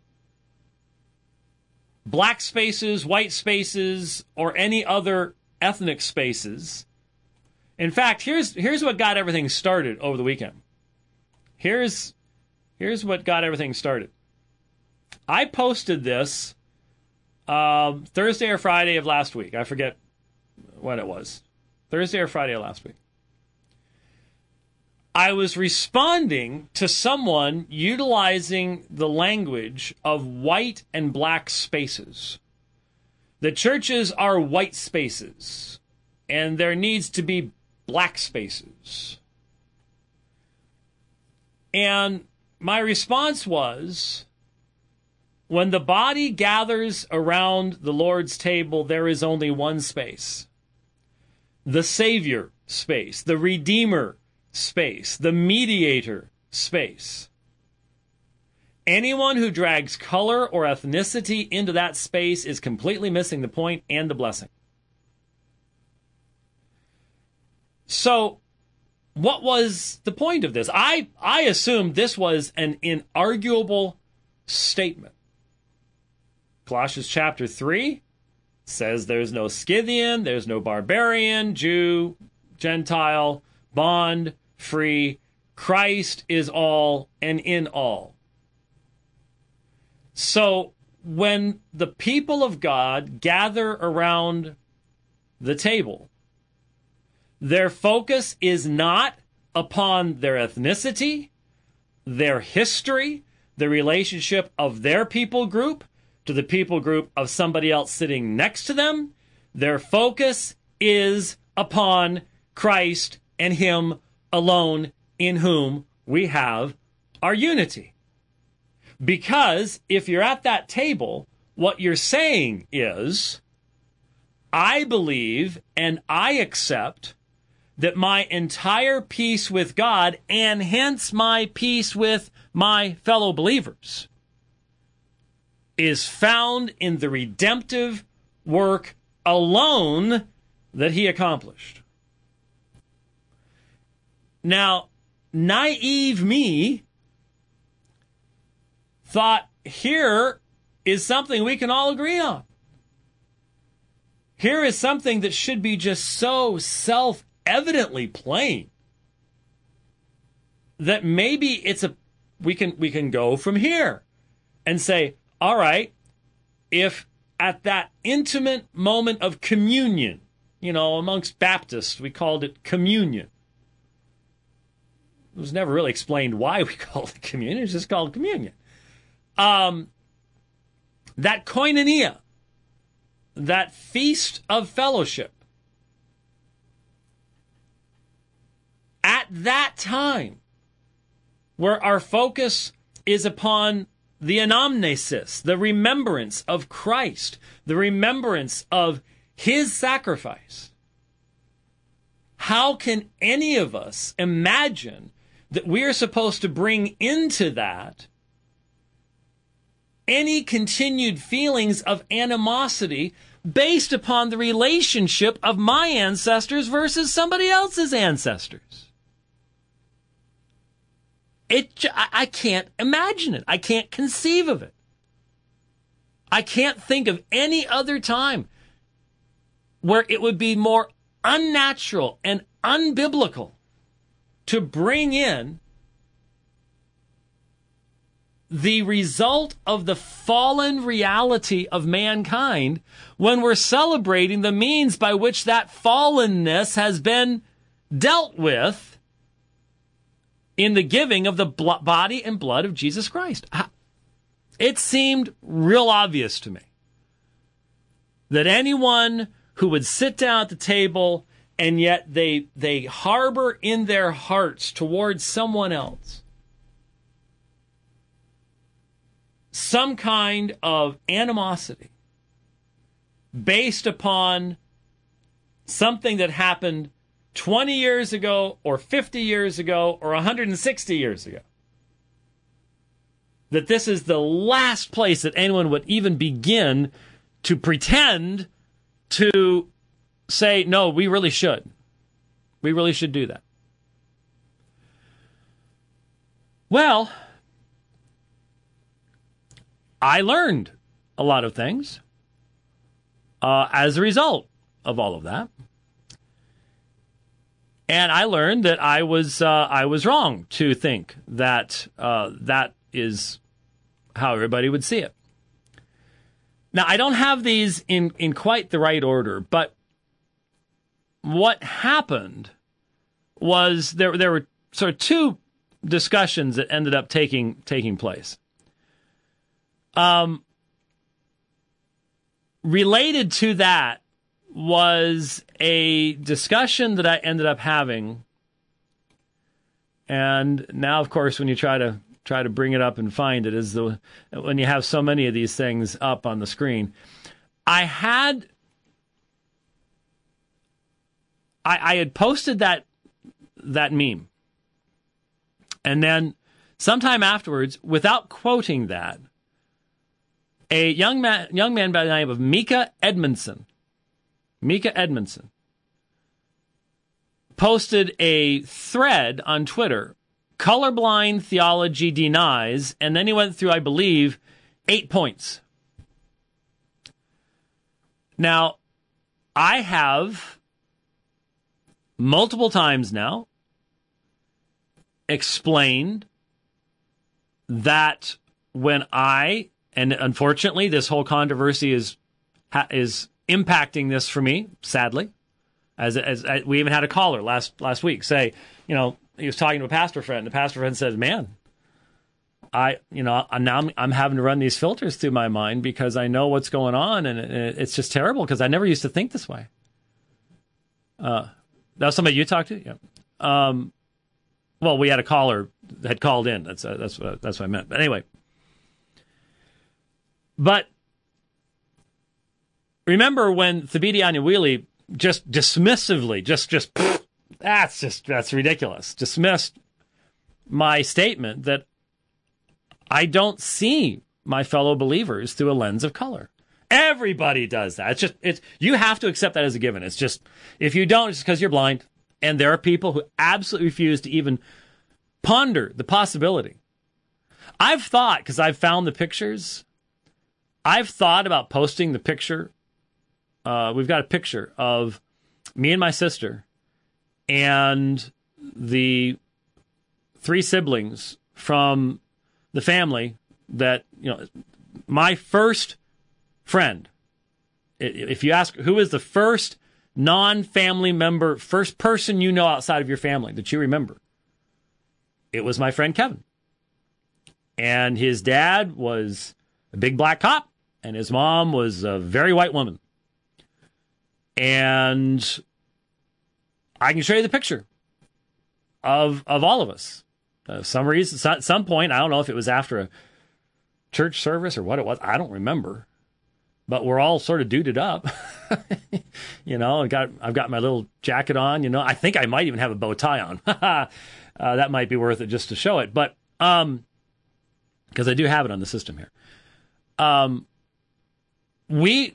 black spaces, white spaces, or any other ethnic spaces. In fact, here's here's what got everything started over the weekend. Here's here's what got everything started. I posted this um, Thursday or Friday of last week. I forget when it was. Thursday or Friday of last week. I was responding to someone utilizing the language of white and black spaces. The churches are white spaces, and there needs to be black spaces. And my response was, when the body gathers around the Lord's table, there is only one space. The Savior space, the Redeemer space, the mediator space. Anyone who drags color or ethnicity into that space is completely missing the point and the blessing. So, what was the point of this? I, I assumed this was an inarguable statement. Colossians chapter three says there's no Scythian, there's no barbarian, Jew, Gentile, bond, free. Christ is all and in all. So when the people of God gather around the table, their focus is not upon their ethnicity, their history, the relationship of their people group to the people group of somebody else sitting next to them. Their focus is upon Christ and Him alone, in whom we have our unity. Because if you're at that table, what you're saying is, I believe and I accept that my entire peace with God, and hence my peace with my fellow believers, is found in the redemptive work alone that He accomplished. Now, naive me thought, here is something we can all agree on. Here is something that should be just so self-evidently plain that maybe it's a we can we can go from here and say, all right, if at that intimate moment of communion, you know, amongst Baptists, we called it communion. It was never really explained why we called it communion. It's just called communion. Um, that koinonia, that feast of fellowship, at that time, where our focus is upon the anamnesis, the remembrance of Christ, the remembrance of His sacrifice, how can any of us imagine that we are supposed to bring into that any continued feelings of animosity based upon the relationship of my ancestors versus somebody else's ancestors? It, I can't imagine it. I can't conceive of it. I can't think of any other time where it would be more unnatural and unbiblical to bring in the result of the fallen reality of mankind when we're celebrating the means by which that fallenness has been dealt with in the giving of the body and blood of Jesus Christ. It seemed real obvious to me that anyone who would sit down at the table and yet they they harbor in their hearts towards someone else some kind of animosity based upon something that happened twenty years ago or fifty years ago or one hundred sixty years ago. That this is the last place that anyone would even begin to pretend to say, no, we really should. We really should do that. Well, I learned a lot of things uh, as a result of all of that. And I learned that I was uh, I was wrong to think that uh, that is how everybody would see it. Now, I don't have these in, in quite the right order, but what happened was there there were sort of two discussions that ended up taking taking place. Um, related to that was a discussion that I ended up having, and now, of course, when you try to try to bring it up and find it, is the when you have so many of these things up on the screen. I had I, I had posted that that meme, and then sometime afterwards, without quoting that, a young man young man by the name of Mika Edmondson, Mika Edmondson, posted a thread on Twitter. Colorblind theology denies, and then he went through, I believe, eight points. Now, I have multiple times now explained that when I, and unfortunately this whole controversy is is impacting this for me, sadly, as, as, as we even had a caller last last week say, you know, he was talking to a pastor friend. The pastor friend said, man, I, you know, now I'm, I'm having to run these filters through my mind because I know what's going on, and it, it's just terrible because I never used to think this way. Uh, that was somebody you talked to? Yeah. Um, well, we had a caller that had called in. That's uh, that's what that's what I meant. But anyway, but remember when Thabiti Anyawili just dismissively, just just. Pfft, That's just, that's ridiculous. Dismissed my statement that I don't see my fellow believers through a lens of color. Everybody does that. It's just, it's, you have to accept that as a given. It's just, if you don't, it's because you're blind. And there are people who absolutely refuse to even ponder the possibility. I've thought, because I've found the pictures, I've thought about posting the picture. Uh, we've got a picture of me and my sister and the three siblings from the family that, you know, my first friend, if you ask who is the first non-family member, first person you know outside of your family that you remember, it was my friend Kevin. And his dad was a big black cop, and his mom was a very white woman. And I can show you the picture of of all of us. Uh, some reason, at some point, I don't know if it was after a church service or what it was. I don't remember. But we're all sort of duded up. you know, I got I've got my little jacket on. You know, I think I might even have a bow tie on. uh, that might be worth it just to show it. But um, because I do have it on the system here. Um, we.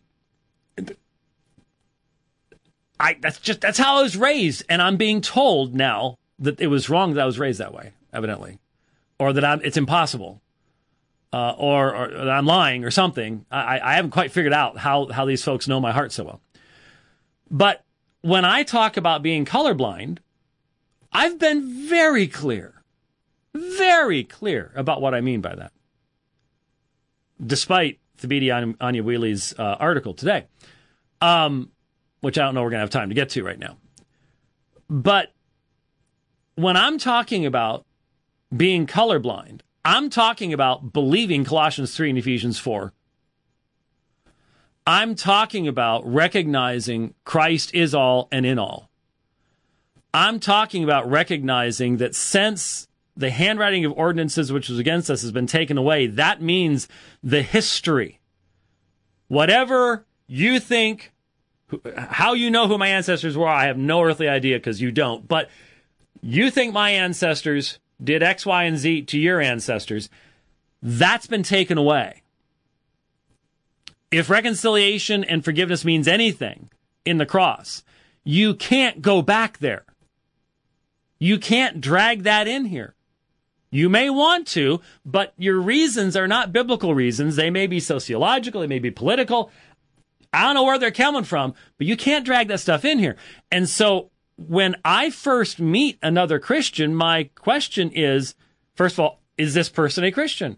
I, that's just, that's how I was raised. And I'm being told now that it was wrong that I was raised that way, evidently. Or that I'm, it's impossible. Uh, or, or that I'm lying or something. I, I haven't quite figured out how, how these folks know my heart so well. But when I talk about being colorblind, I've been very clear, very clear about what I mean by that. Despite Thabiti Anyawili's uh, article today. Um, which I don't know we're going to have time to get to right now. But when I'm talking about being colorblind, I'm talking about believing Colossians three and Ephesians four. I'm talking about recognizing Christ is all and in all. I'm talking about recognizing that since the handwriting of ordinances which was against us has been taken away, that means the history. Whatever you think, how you know who my ancestors were, I have no earthly idea because you don't. But you think my ancestors did X, Y, and Z to your ancestors. That's been taken away. If reconciliation and forgiveness means anything in the cross, you can't go back there. You can't drag that in here. You may want to, but your reasons are not biblical reasons. They may be sociological, they may be political. I don't know where they're coming from, but you can't drag that stuff in here. And so when I first meet another Christian, my question is, first of all, is this person a Christian?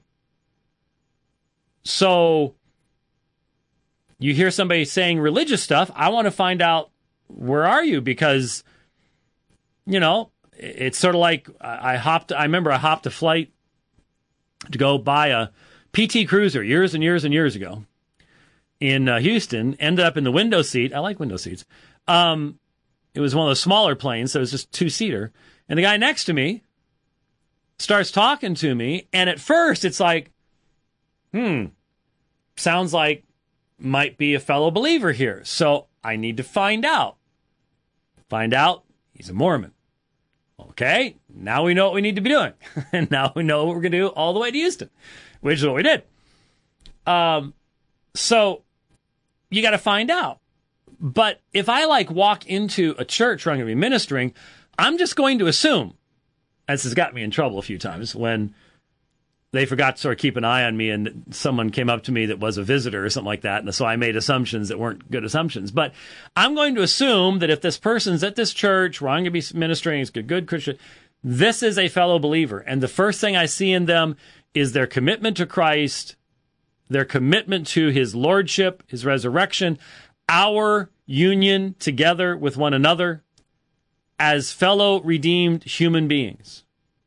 So you hear somebody saying religious stuff, I want to find out, where are you? Because, you know, it's sort of like I hopped, I remember I hopped a flight to go buy a P T Cruiser years and years and years ago in uh, Houston, ended up in the window seat. I like window seats. Um, it was one of those smaller planes, so it was just two-seater. And the guy next to me starts talking to me, and at first it's like, hmm, sounds like might be a fellow believer here. So I need to find out. Find out he's a Mormon. Okay, now we know what we need to be doing. And now we know what we're going to do all the way to Houston, which is what we did. Um, so you got to find out. But if I like walk into a church where I'm going to be ministering, I'm just going to assume, this has got me in trouble a few times, when they forgot to sort of keep an eye on me and someone came up to me that was a visitor or something like that. And so I made assumptions that weren't good assumptions. But I'm going to assume that if this person's at this church where I'm going to be ministering, is a good Christian, this is a fellow believer. And the first thing I see in them is their commitment to Christ, their commitment to his lordship, his resurrection, our union together with one another as fellow redeemed human beings.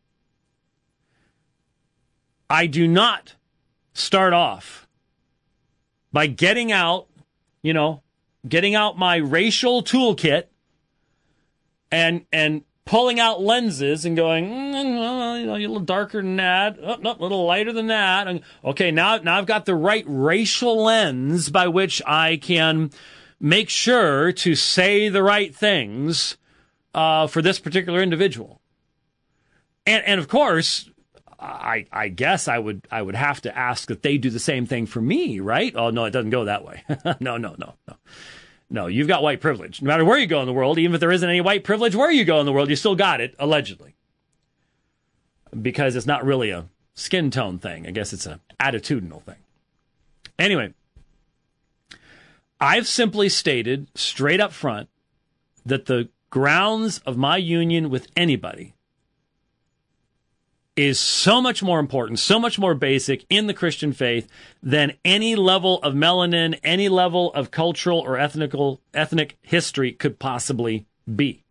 I do not start off by getting out, you know, getting out my racial toolkit and and pulling out lenses and going, mm, well, you know, you're a little darker than that, oh, no, a little lighter than that. And, okay, now now I've got the right racial lens by which I can make sure to say the right things uh, for this particular individual. And and of course, I, I guess I would I would have to ask that they do the same thing for me, right? Oh, no, it doesn't go that way. no, no, no, no. No, you've got white privilege. No matter where you go in the world, even if there isn't any white privilege, where you go in the world, you still got it, allegedly. Because it's not really a skin tone thing. I guess it's an attitudinal thing. Anyway, I've simply stated straight up front that the grounds of my union with anybody is so much more important, so much more basic in the Christian faith than any level of melanin, any level of cultural or ethnical, ethnic history could possibly be.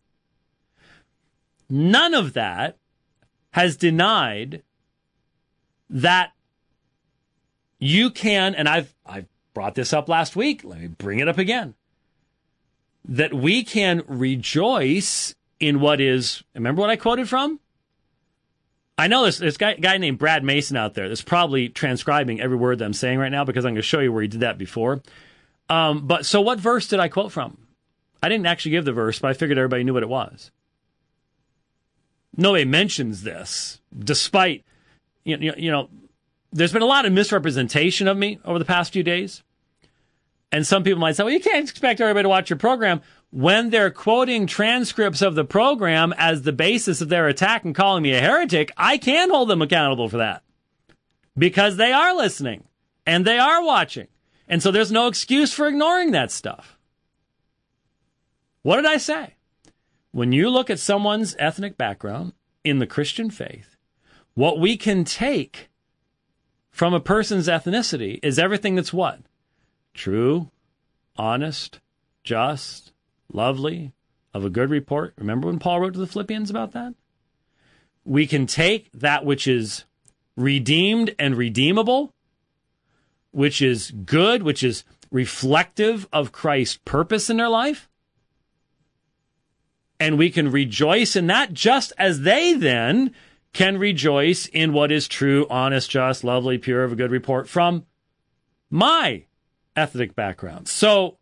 None of that has denied that you can, and I've, I've brought this up last week, let me bring it up again, that we can rejoice in what is, remember what I quoted from? I know there's this guy, guy named Brad Mason out there that's probably transcribing every word that I'm saying right now because I'm going to show you where he did that before. Um, but so what verse did I quote from? I didn't actually give the verse, but I figured everybody knew what it was. Nobody mentions this, despite, you know, you know, there's been a lot of misrepresentation of me over the past few days. And some people might say, well, you can't expect everybody to watch your program. When they're quoting transcripts of the program as the basis of their attack and calling me a heretic, I can hold them accountable for that. Because they are listening and they are watching. And so there's no excuse for ignoring that stuff. What did I say? When you look at someone's ethnic background in the Christian faith, what we can take from a person's ethnicity is everything that's what? True, honest, just, lovely, of a good report. Remember when Paul wrote to the Philippians about that? We can take that which is redeemed and redeemable, which is good, which is reflective of Christ's purpose in their life, And we can rejoice in that just as they then can rejoice in what is true, honest, just, lovely, pure, of a good report from my ethnic background. So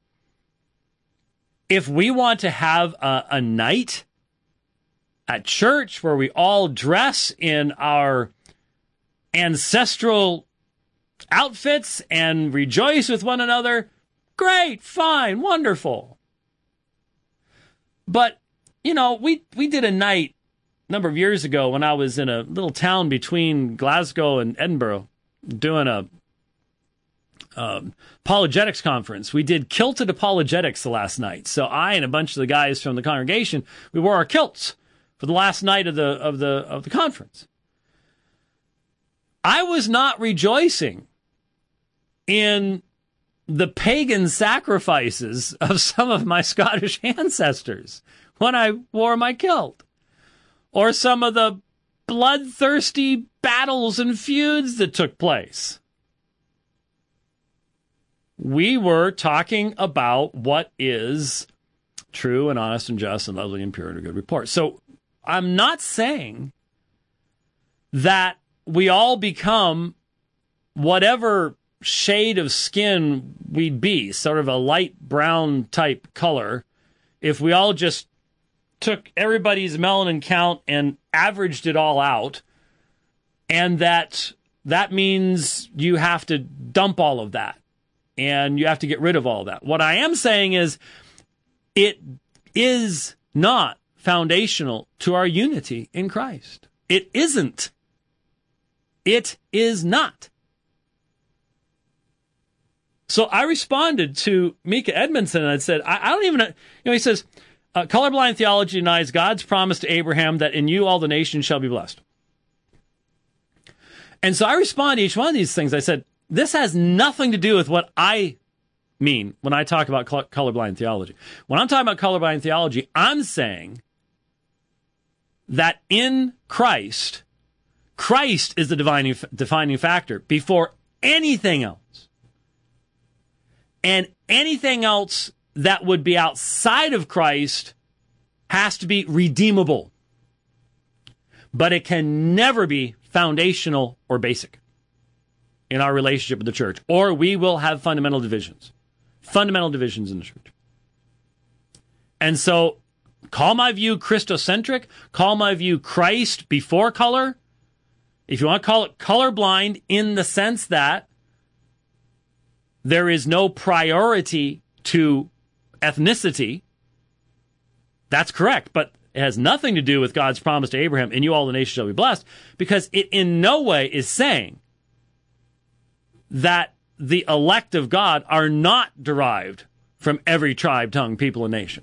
if we want to have a, a night at church where we all dress in our ancestral outfits and rejoice with one another, great, fine, wonderful. But, you know, we, we did a night a number of years ago when I was in a little town between Glasgow and Edinburgh doing a um, apologetics conference. We did kilted apologetics the last night. So I and a bunch of the guys from the congregation, we wore our kilts for the last night of the of the of the conference. I was not rejoicing in the pagan sacrifices of some of my Scottish ancestors when I wore my kilt, or some of the bloodthirsty battles and feuds that took place. We were talking about what is true and honest and just and lovely and pure and a good report. So I'm not saying that we all become whatever shade of skin we'd be, sort of a light brown type color, if we all just took everybody's melanin count and averaged it all out, and that that means you have to dump all of that and you have to get rid of all of that. What I am saying is it is not foundational to our unity in Christ. It isn't. It is not. So I responded to Mika Edmondson and I said, I, I don't even know. You know, he says, uh, colorblind theology denies God's promise to Abraham that in you all the nations shall be blessed. And so I respond to each one of these things. I said, this has nothing to do with what I mean when I talk about col- colorblind theology. When I'm talking about colorblind theology, I'm saying that in Christ, Christ is the defining, defining factor before anything else. And anything else that would be outside of Christ has to be redeemable. But it can never be foundational or basic in our relationship with the church, or we will have fundamental divisions. Fundamental divisions in the church. And so, call my view Christocentric, call my view Christ before color. If you want to call it colorblind in the sense that there is no priority to ethnicity, that's correct. But it has nothing to do with God's promise to Abraham, and you all the nations shall be blessed, because it in no way is saying that the elect of God are not derived from every tribe, tongue, people, and nation.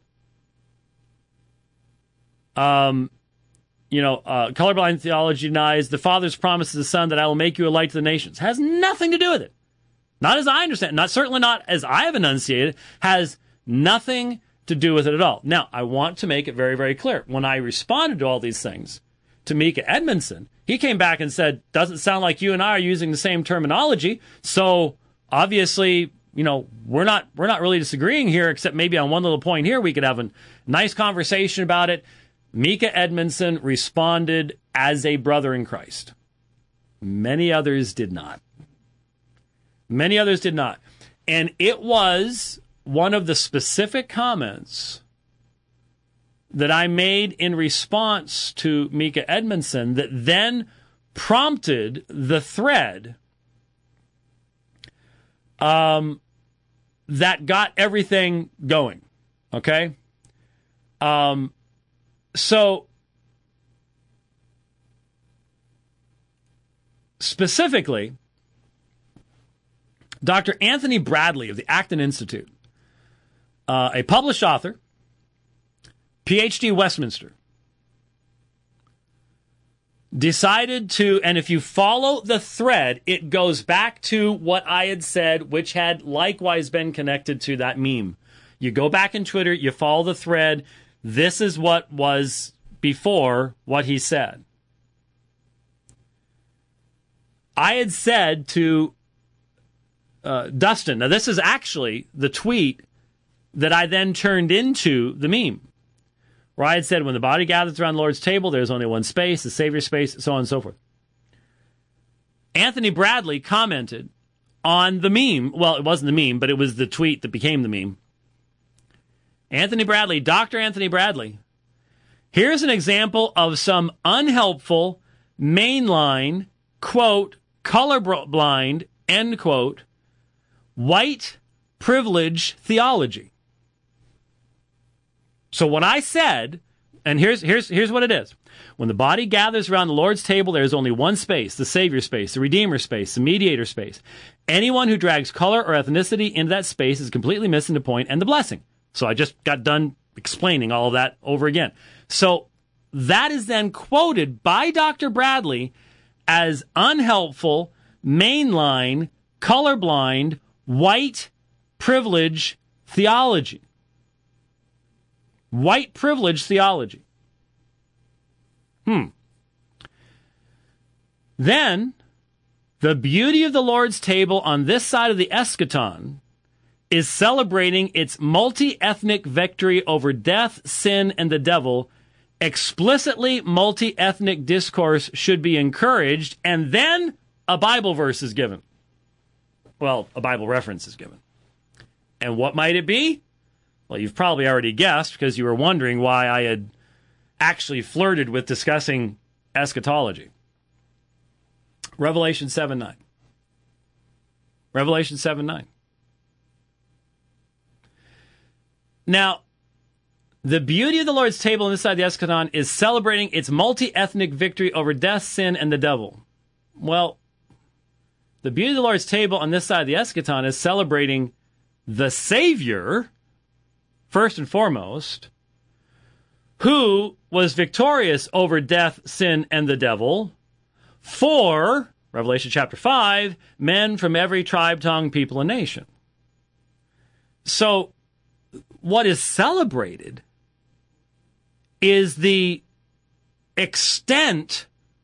Um, you know, uh, colorblind theology denies the Father's promise to the Son that I will make you a light to the nations. Has nothing to do with it. Not as I understand, not certainly not as I have enunciated, has nothing to do with it at all. Now, I want to make it very, very clear. When I responded to all these things to Mika Edmondson, he came back and said, doesn't sound like you and I are using the same terminology. So obviously, you know, we're not we're not really disagreeing here, except maybe on one little point here we could have a nice conversation about it. Mika Edmondson responded as a brother in Christ. Many others did not. Many others did not. And it was one of the specific comments that I made in response to Mika Edmondson that then prompted the thread um, that got everything going. Okay? Um, so, specifically, Doctor Anthony Bradley of the Acton Institute, uh, a published author, P H D Westminster, decided to, and if you follow the thread, it goes back to what I had said, which had likewise been connected to that meme. You go back in Twitter, you follow the thread, this is what was before what he said. I had said to uh, Dustin, now this is actually the tweet that I then turned into the meme. where I had said when the body gathers around the Lord's table, there's only one space, the Savior's space, so on and so forth. Anthony Bradley commented on the meme. Well, it wasn't the meme, but it was the tweet that became the meme. Anthony Bradley, Doctor Anthony Bradley, here's an example of some unhelpful, mainline, quote, colorblind, end quote, white privilege theology. So what I said, and here's here's here's what it is. When the body gathers around the Lord's table, there is only one space, the Savior space, the Redeemer space, the Mediator space. Anyone who drags color or ethnicity into that space is completely missing the point and the blessing. So I just got done explaining all of that over again. So that is then quoted by Doctor Bradley as unhelpful, mainline, colorblind, white privilege theology. White privilege theology. Hmm. Then, the beauty of the Lord's table on this side of the eschaton is celebrating its multi-ethnic victory over death, sin, and the devil. Explicitly multi-ethnic discourse should be encouraged, and then a Bible verse is given. Well, a Bible reference is given. And what might it be? Well, you've probably already guessed because you were wondering why I had actually flirted with discussing eschatology. Revelation seven nine. Revelation seven nine. Now, the beauty of the Lord's table on this side of the eschaton is celebrating its multi-ethnic victory over death, sin, and the devil. Well, the beauty of the Lord's table on this side of the eschaton is celebrating the Savior, first and foremost, who was victorious over death, sin, and the devil for, Revelation chapter five, men from every tribe, tongue, people, and nation. So, what is celebrated is the extent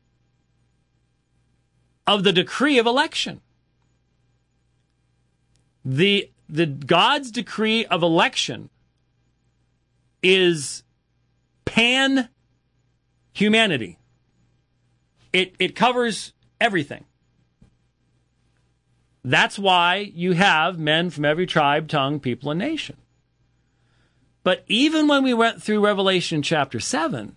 of the decree of election. The, the God's decree of election is pan-humanity. It, it covers everything. That's why you have men from every tribe, tongue, people, and nation. But even when we went through Revelation chapter seven,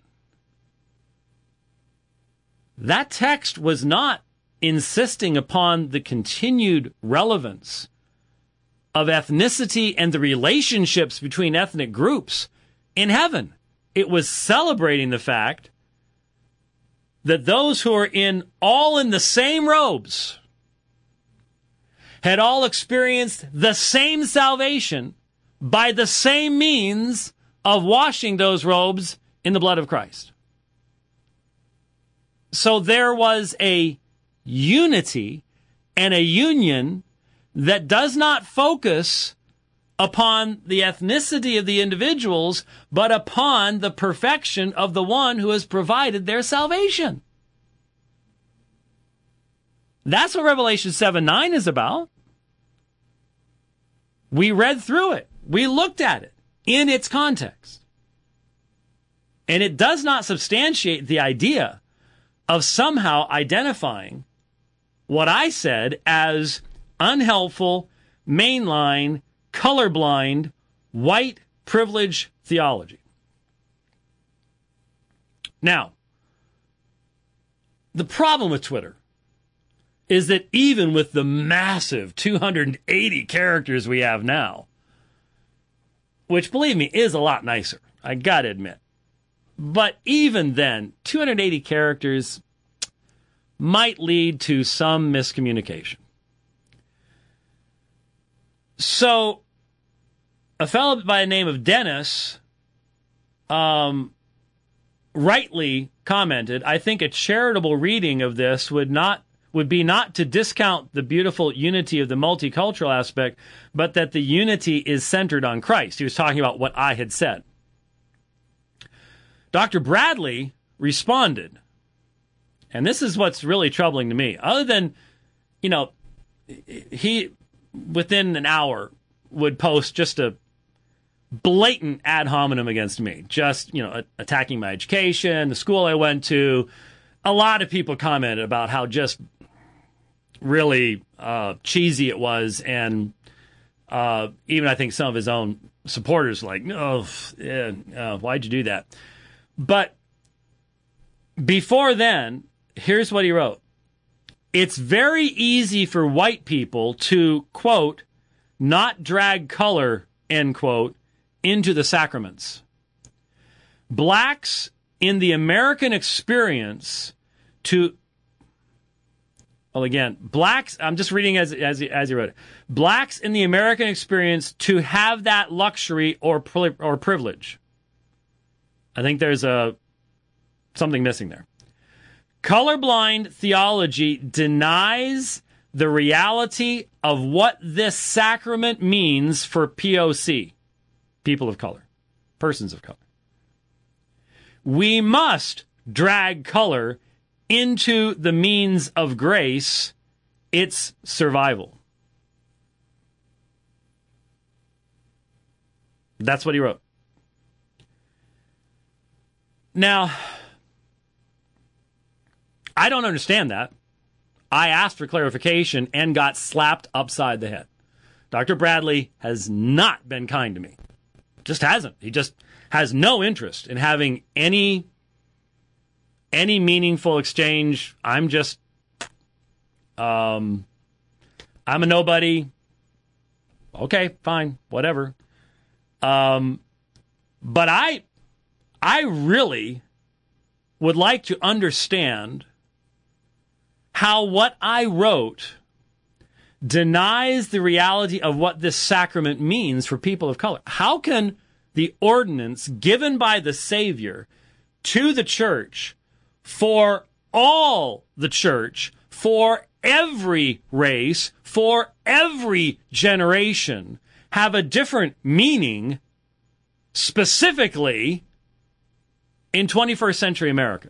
that text was not insisting upon the continued relevance of ethnicity and the relationships between ethnic groups in heaven. It was celebrating the fact that those who are in all in the same robes had all experienced the same salvation by the same means of washing those robes in the blood of Christ. So there was a unity and a union that does not focus upon the ethnicity of the individuals, but upon the perfection of the one who has provided their salvation. That's what Revelation seven nine is about. We read through it. We looked at it in its context. And it does not substantiate the idea of somehow identifying what I said as unhelpful, mainline, colorblind, white privilege theology. Now, the problem with Twitter is that even with the massive two hundred eighty characters we have now, which, believe me, is a lot nicer, I gotta admit. But even then, two hundred eighty characters might lead to some miscommunication. So, a fellow by the name of Dennis um, rightly commented, I think a charitable reading of this would not would be not to discount the beautiful unity of the multicultural aspect, but that the unity is centered on Christ. He was talking about what I had said. Doctor Bradley responded, and this is what's really troubling to me. Other than, you know, he, within an hour, would post just a blatant ad hominem against me, just, you know, a- attacking my education, the school I went to. A lot of people commented about how just really uh, cheesy it was, and uh, even I think some of his own supporters like, oh, yeah, uh, why'd you do that? But before then, here's what he wrote. It's very easy for white people to, quote, not drag color, end quote, into the sacraments. Blacks in the American experience to, well, again, blacks, I'm just reading as, as, as he wrote it. Blacks in the American experience to have that luxury or, or privilege. I think there's a, something missing there. Colorblind theology denies the reality of what this sacrament means for P O C, people of color, persons of color. We must drag color into the means of grace, its survival. That's what he wrote. Now, I don't understand that. I asked for clarification and got slapped upside the head. Doctor Bradley has not been kind to me. Just hasn't. He just has no interest in having any any meaningful exchange. I'm just um I'm a nobody. Okay, fine, whatever. Um but I I really would like to understand how what I wrote denies the reality of what this sacrament means for people of color. How can the ordinance given by the Savior to the church for all the church, for every race, for every generation, have a different meaning specifically in twenty-first century America?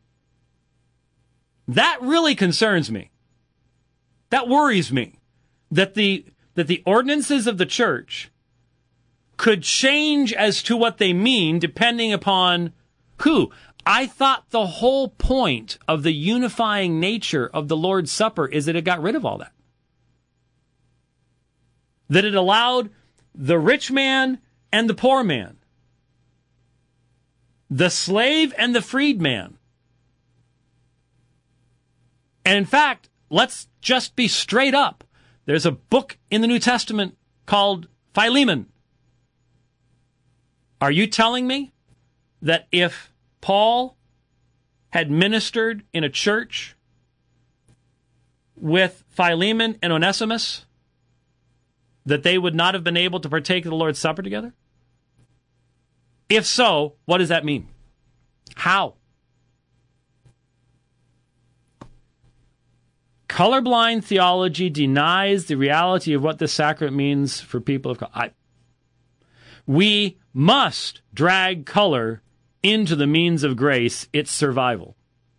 That really concerns me. That worries me. That the that the ordinances of the church could change as to what they mean depending upon who. I thought the whole point of the unifying nature of the Lord's Supper is that it got rid of all that. That it allowed the rich man and the poor man, the slave and the freedman. And in fact, let's just be straight up. There's a book in the New Testament called Philemon. Are you telling me that if Paul had ministered in a church with Philemon and Onesimus, that they would not have been able to partake of the Lord's Supper together? If so, what does that mean? How? Colorblind theology denies the reality of what this sacrament means for people of color. I, we must drag color into the means of grace, its survival.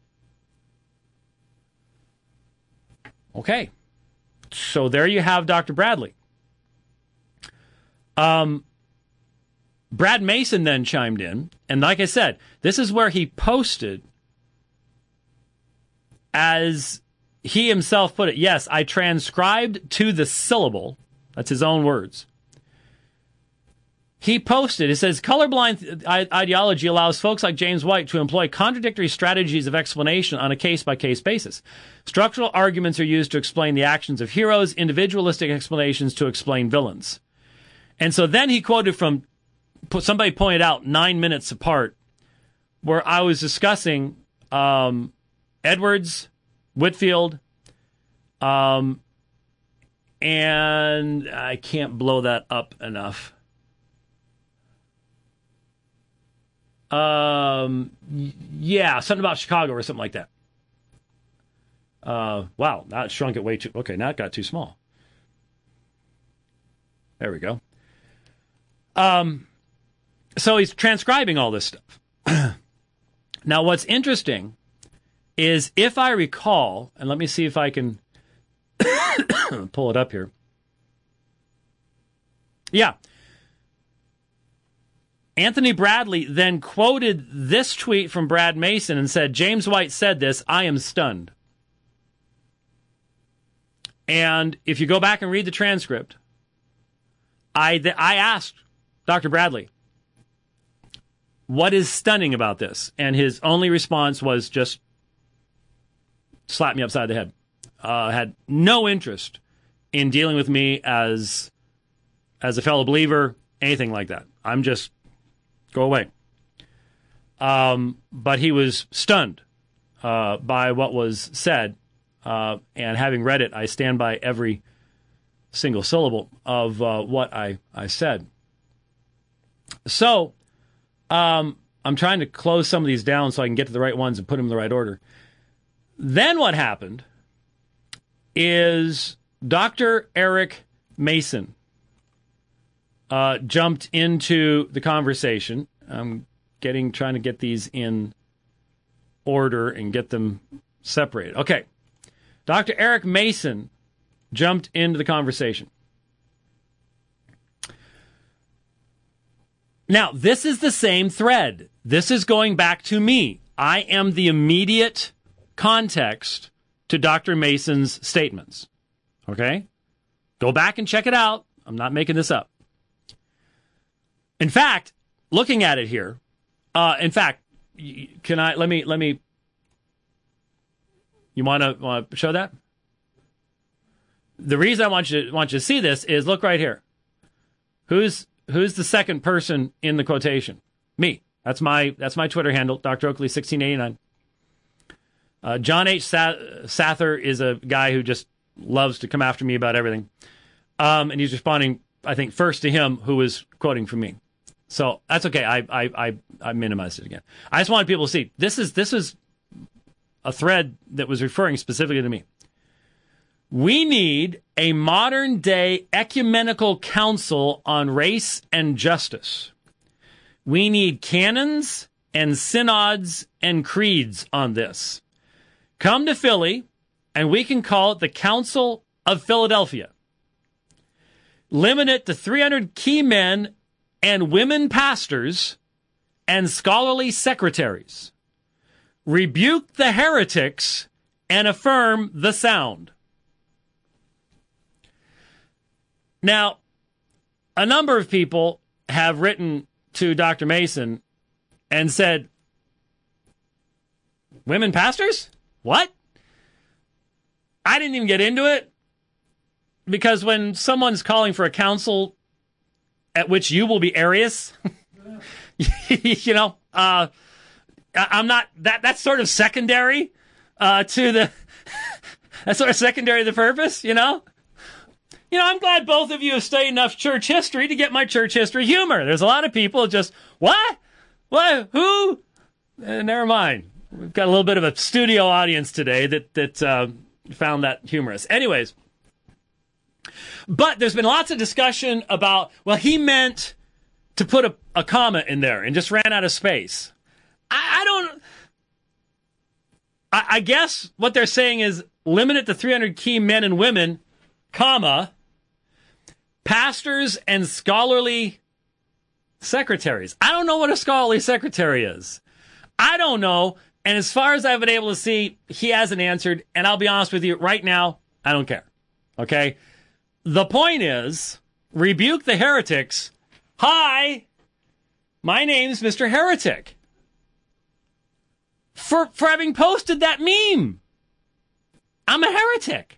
Okay. So there you have Doctor Bradley. Um, Brad Mason then chimed in, and like I said, this is where he posted, as he himself put it, yes, I transcribed to the syllable. That's his own words. He posted, it says, colorblind ideology allows folks like James White to employ contradictory strategies of explanation on a case-by-case basis. Structural arguments are used to explain the actions of heroes, individualistic explanations to explain villains. And so then he quoted from, somebody pointed out nine minutes apart, where I was discussing um, Edwards, Whitefield, um, and I can't blow that up enough. Um, yeah, something about Chicago or something like that. Uh, wow, that shrunk it way too. Okay, now it got too small. There we go. Um, so he's transcribing all this stuff. Now, what's interesting is, if I recall, and let me see if I can pull it up here. Yeah. Anthony Bradley then quoted this tweet from Brad Mason and said, James White said this, I am stunned. And if you go back and read the transcript, I, th- I asked Doctor Bradley, what is stunning about this? And his only response was just slap me upside the head. Uh, had no interest in dealing with me as, as a fellow believer, anything like that. I'm just, go away. Um, but he was stunned uh, by what was said. Uh, and having read it, I stand by every single syllable of uh, what I, I said. So um, I'm trying to close some of these down so I can get to the right ones and put them in the right order. Then what happened is Doctor Eric Mason uh, jumped into the conversation. I'm getting trying to get these in order and get them separated. Okay. Doctor Eric Mason jumped into the conversation. Now, this is the same thread. This is going back to me. I am the immediate context to Doctor Mason's statements. Okay? Go back and check it out. I'm not making this up. In fact, looking at it here, uh, in fact, can I, let me, let me, you want to want to show that? The reason I want you to, want you to see this is look right here. Who's who's the second person in the quotation? Me. That's my that's my Twitter handle, Doctor Oakley sixteen eighty-nine. Uh, John H. Sather is a guy who just loves to come after me about everything, um, and he's responding, I think, first to him who was quoting from me. So that's okay. I I I, I minimized it again. I just wanted people to see this is this is. a thread that was referring specifically to me. We need a modern-day ecumenical council on race and justice. We need canons and synods and creeds on this. Come to Philly, and we can call it the Council of Philadelphia. Limit it to three hundred key men and women pastors and scholarly secretaries. Rebuke the heretics and affirm the sound. Now, a number of people have written to Doctor Mason and said, women pastors? What? I didn't even get into it because when someone's calling for a council at which you will be Arius, you know, uh, I'm not that. That's sort of secondary uh, to the. That's sort of secondary to the purpose, you know. You know, I'm glad both of you have studied enough church history to get my church history humor. There's a lot of people just what, what, who? Eh, never mind. We've got a little bit of a studio audience today that that uh, found that humorous. Anyways, but there's been lots of discussion about. Well, he meant to put a, a comma in there and just ran out of space. I don't, I, I guess what they're saying is limit it to three hundred key men and women, comma, pastors and scholarly secretaries. I don't know what a scholarly secretary is. I don't know. And as far as I've been able to see, he hasn't answered. And I'll be honest with you right now, I don't care. Okay. The point is, rebuke the heretics. Hi, my name's Mister Heretic. For, for having posted that meme. I'm a heretic.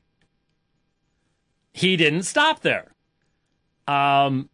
He didn't stop there. Um,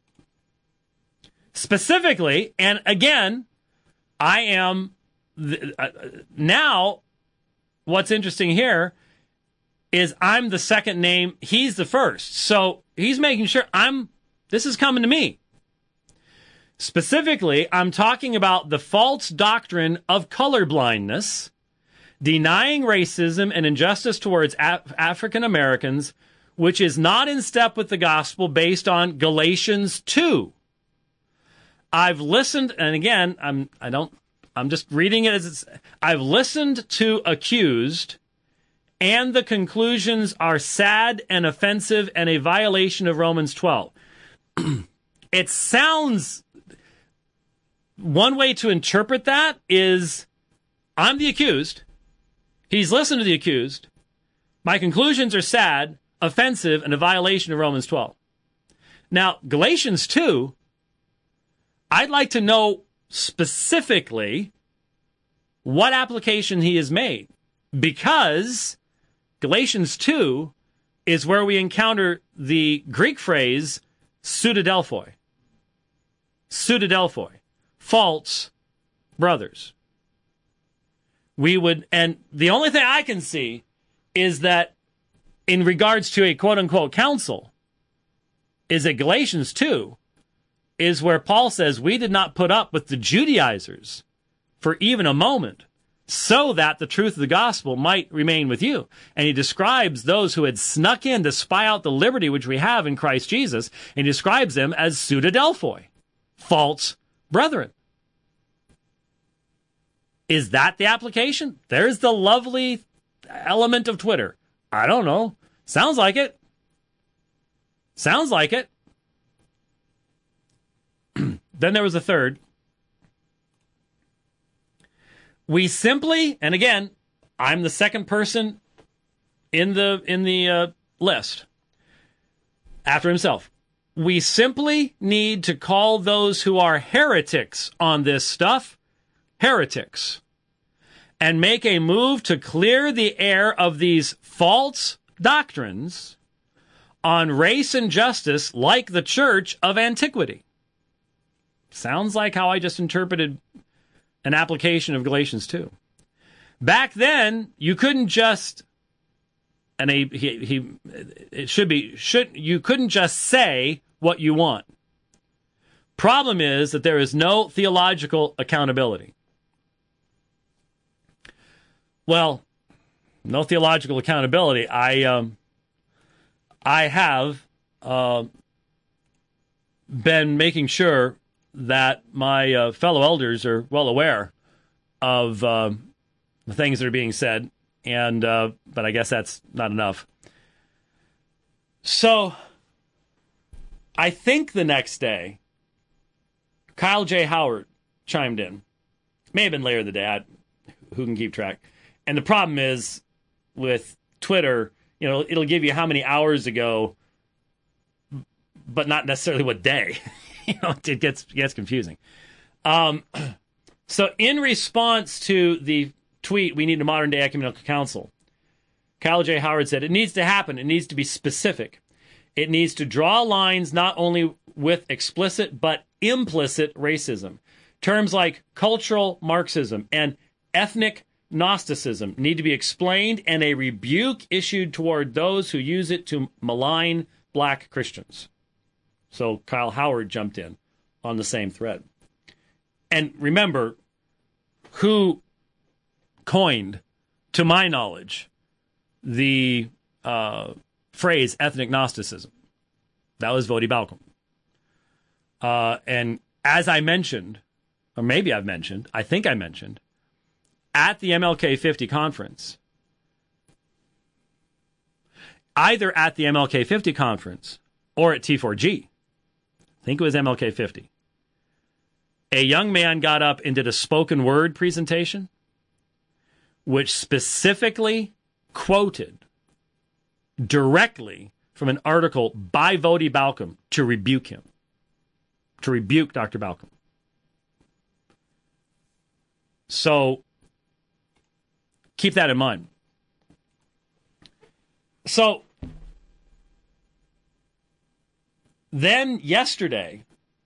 specifically, and again, I am, th- uh, now, what's interesting here is I'm the second name, he's the first. So he's making sure I'm, this is coming to me. Specifically, I'm talking about the false doctrine of colorblindness, denying racism and injustice towards Af- African Americans, which is not in step with the gospel based on Galatians two. I've listened, and again, I'm I don't I'm just reading it as it's I've listened to accused, and the conclusions are sad and offensive and a violation of Romans twelve. It sounds one way to interpret that is I'm the accused. He's listened to the accused. My conclusions are sad, offensive, and a violation of Romans twelve. Now, Galatians two, I'd like to know specifically what application he has made, because Galatians two is where we encounter the Greek phrase pseudodelphoi. Pseudodelphoi. False brothers. We would, and the only thing I can see is that in regards to a quote-unquote council, is that Galatians two is where Paul says, we did not put up with the Judaizers for even a moment, so that the truth of the gospel might remain with you. And he describes those who had snuck in to spy out the liberty which we have in Christ Jesus, and he describes them as pseudodelphoi, false brethren. Is that the application? There's the lovely element of Twitter. I don't know. Sounds like it. Sounds like it. Then there was a third. We simply, and again, I'm the second person in the in the uh, list after himself. We simply need to call those who are heretics on this stuff heretics, and make a move to clear the air of these false doctrines on race and justice, like the church of antiquity. Sounds like how I just interpreted an application of Galatians two. Back then, you couldn't just, and he, he, he it should be, should you couldn't just say what you want. Problem is that there is no theological accountability. Well, no theological accountability. I um, I have uh, been making sure that my uh, fellow elders are well aware of uh, the things that are being said, and uh, but I guess that's not enough. So I think the next day, Kyle J. Howard chimed in. May have been later in the day. I, who can keep track? And the problem is with Twitter, you know, it'll give you how many hours ago, but not necessarily what day. You know, it gets gets confusing. Um, so in response to the tweet, we need a modern day ecumenical council, Kyle J. Howard said, it needs to happen. It needs to be specific. It needs to draw lines not only with explicit but implicit racism. Terms like cultural Marxism and ethnic Gnosticism need to be explained, and a rebuke issued toward those who use it to malign black Christians. So Kyle Howard jumped in on the same thread. And remember, who coined, to my knowledge, the uh, phrase ethnic Gnosticism? That was Voddie Baucham. Uh, and as I mentioned, or maybe I've mentioned, I think I mentioned, at the M L K fifty conference, either at the M L K fifty conference or at T four G, I think it was M L K fifty, a young man got up and did a spoken word presentation which specifically quoted directly from an article by Voddie Baucham to rebuke him, to rebuke Doctor Baucham. So keep that in mind. So then yesterday,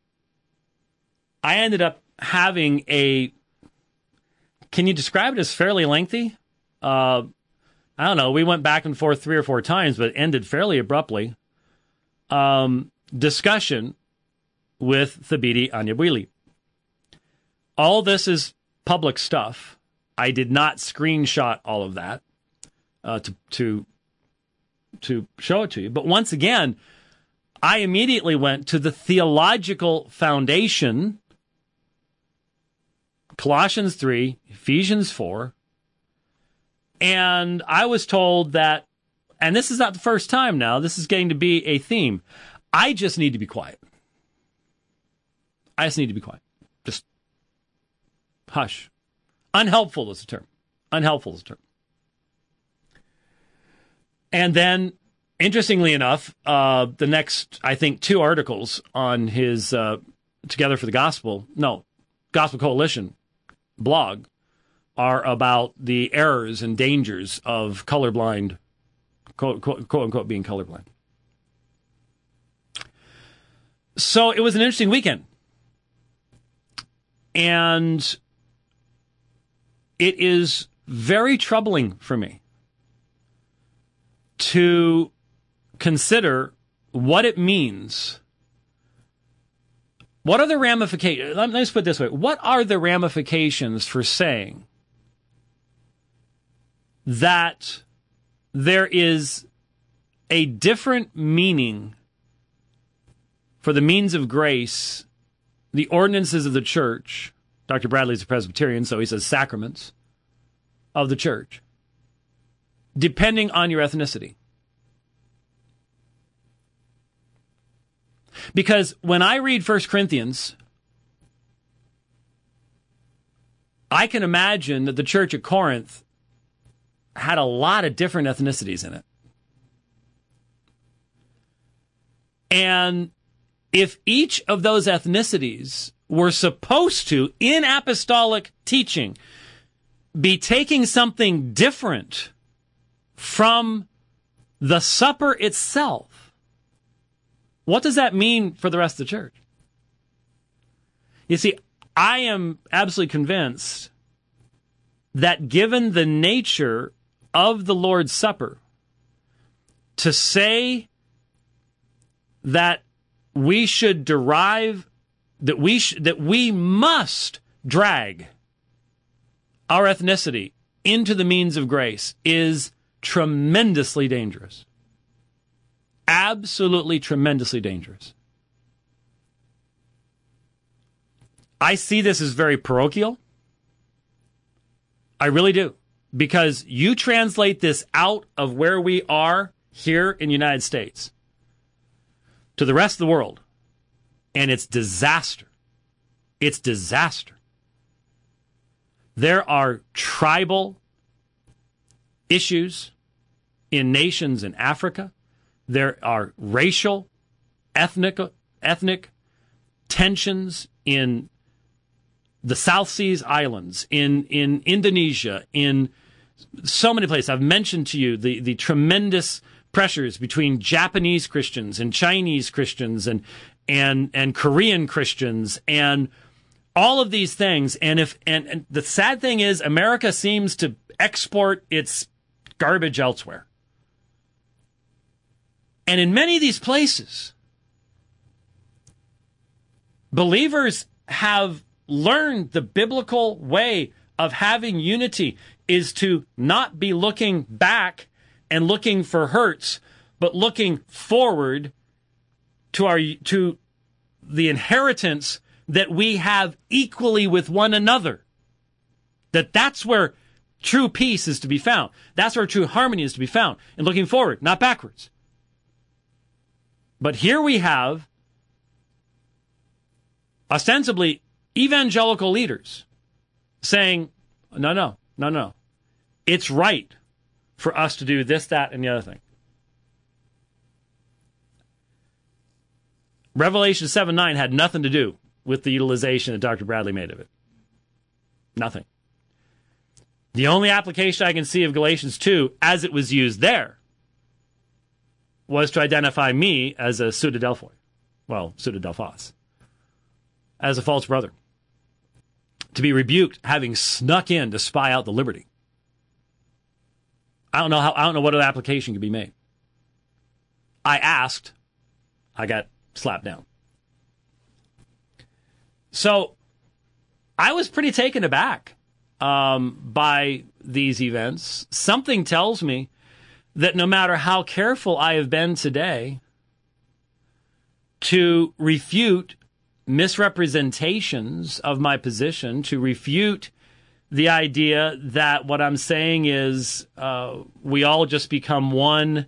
I ended up having a, can you describe it as fairly lengthy? Uh, I don't know. We went back and forth three or four times, but it ended fairly abruptly. Um, discussion with Thabiti Anyabwile. All this is public stuff. I did not screenshot all of that uh, to to to show it to you. But once again, I immediately went to the theological foundation, Colossians three, Ephesians four, and I was told that, and this is not the first time now, this is getting to be a theme, I just need to be quiet. I just need to be quiet. Just Hush. Unhelpful is the term. Unhelpful is the term. And then, interestingly enough, uh, the next, I think, two articles on his uh, Together for the Gospel, no, Gospel Coalition blog are about the errors and dangers of colorblind, quote, quote, quote unquote, being colorblind. So it was an interesting weekend. And it is very troubling for me to consider what it means. What are the ramifications? Let me just put it this way. What are the ramifications for saying that there is a different meaning for the means of grace, the ordinances of the church? Doctor Bradley's a Presbyterian, so he says sacraments of the church, depending on your ethnicity. Because when I read First Corinthians, I can imagine that the church at Corinth had a lot of different ethnicities in it. And if each of those ethnicities were supposed to, in apostolic teaching, be taking something different from the supper itself, what does that mean for the rest of the church? You see, I am absolutely convinced that given the nature of the Lord's Supper, to say that we should derive, that we sh- that we must drag our ethnicity into the means of grace is tremendously dangerous. Absolutely tremendously dangerous. I see this as very parochial. I really do. Because you translate this out of where we are here in the United States to the rest of the world, and it's disaster. It's disaster. There are tribal issues in nations in Africa. There are racial, ethnic, ethnic tensions in the South Seas Islands, in, in Indonesia, in so many places. I've mentioned to you the, the tremendous pressures between Japanese Christians and Chinese Christians and, and, and Korean Christians and all of these things. And if, and, and the sad thing is America seems to export its garbage elsewhere. And in many of these places, believers have learned the biblical way of having unity is to not be looking back and looking for hurts, but looking forward to our to the inheritance that we have equally with one another. That that's where true peace is to be found. That's where true harmony is to be found. And looking forward, not backwards. But here we have ostensibly evangelical leaders saying, no, no, no, no. It's right for us to do this, that, and the other thing. Revelation seven nine had nothing to do with the utilization that Doctor Bradley made of it. Nothing. The only application I can see of Galatians two, as it was used there, was to identify me as a pseudo-Delphoi. Well, pseudo-Delphos. As a false brother. To be rebuked, having snuck in to spy out the liberty. I don't know how, I don't know what other application could be made. I asked, I got slapped down. So, I was pretty taken aback um, by these events. Something tells me that no matter how careful I have been today to refute misrepresentations of my position, to refute the idea that what I'm saying is uh, we all just become one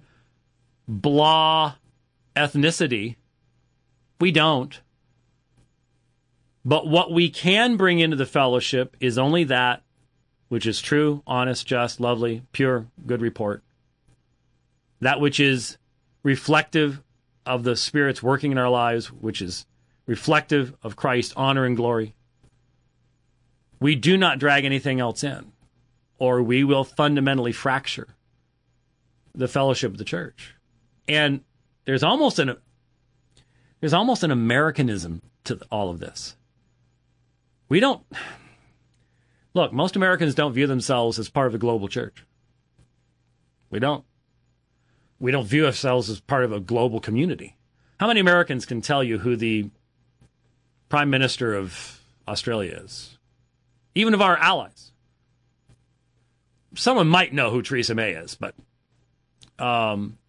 blah ethnicity. We don't. But what we can bring into the fellowship is only that which is true, honest, just, lovely, pure, good report. That which is reflective of the Spirit's working in our lives, which is reflective of Christ's honor and glory. We do not drag anything else in, or we will fundamentally fracture the fellowship of the church. And there's almost an there's almost an Americanism to all of this. We don't look, most Americans don't view themselves as part of the global church. We don't. We don't view ourselves as part of a global community. How many Americans can tell you who the Prime Minister of Australia is? Even of our allies. Someone might know who Theresa May is, but um,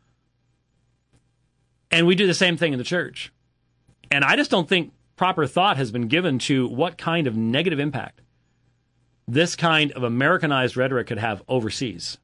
and we do the same thing in the church. And I just don't think proper thought has been given to what kind of negative impact this kind of Americanized rhetoric could have overseas.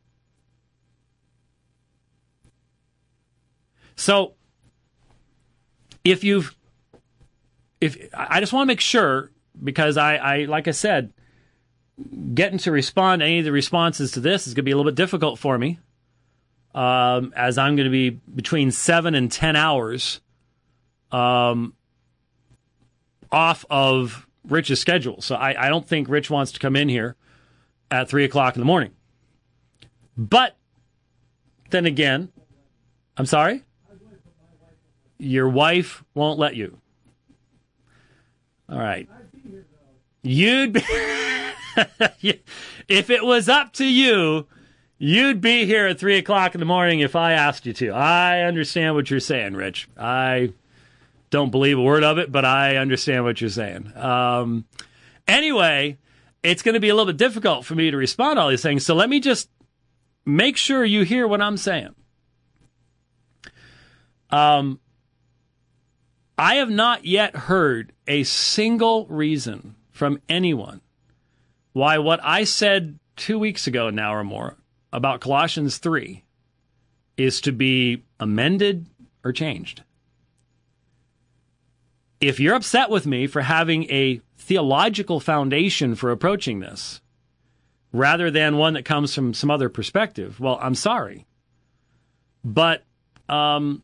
So, if you've, if I just want to make sure, because I, I, like I said, getting to respond to any of the responses to this is going to be a little bit difficult for me, um, as I'm going to be between seven and ten hours um, off of Rich's schedule. So I, I don't think Rich wants to come in here at three o'clock in the morning. But then again, I'm sorry? Your wife won't let you. All right. You'd be, if it was up to you, you'd be here at three o'clock in the morning if I asked you to. I understand what you're saying, Rich. I don't believe a word of it, but I understand what you're saying. Um, anyway, it's going to be a little bit difficult for me to respond to all these things. So let me just make sure you hear what I'm saying. Um, I have not yet heard a single reason from anyone why what I said two weeks ago now or more about Colossians three is to be amended or changed. If you're upset with me for having a theological foundation for approaching this, rather than one that comes from some other perspective, well, I'm sorry. But um,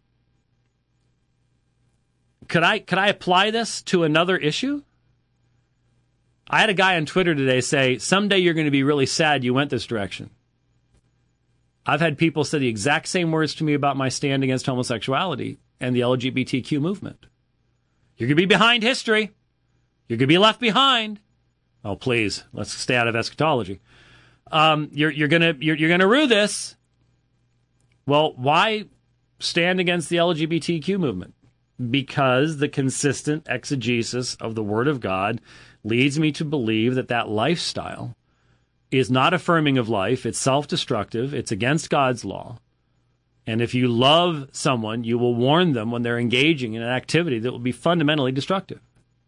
could I could I apply this to another issue? I had a guy on Twitter today say, someday you're going to be really sad you went this direction. I've had people say the exact same words to me about my stand against homosexuality and the L G B T Q movement. You're going to be behind history. You're going to be left behind. Oh, please, let's stay out of eschatology. Um, you're you're going to you're, you're going to rue this. Well, why stand against the L G B T Q movement? Because the consistent exegesis of the Word of God leads me to believe that that lifestyle is not affirming of life. It's self-destructive. It's against God's law. And if you love someone, you will warn them when they're engaging in an activity that will be fundamentally destructive.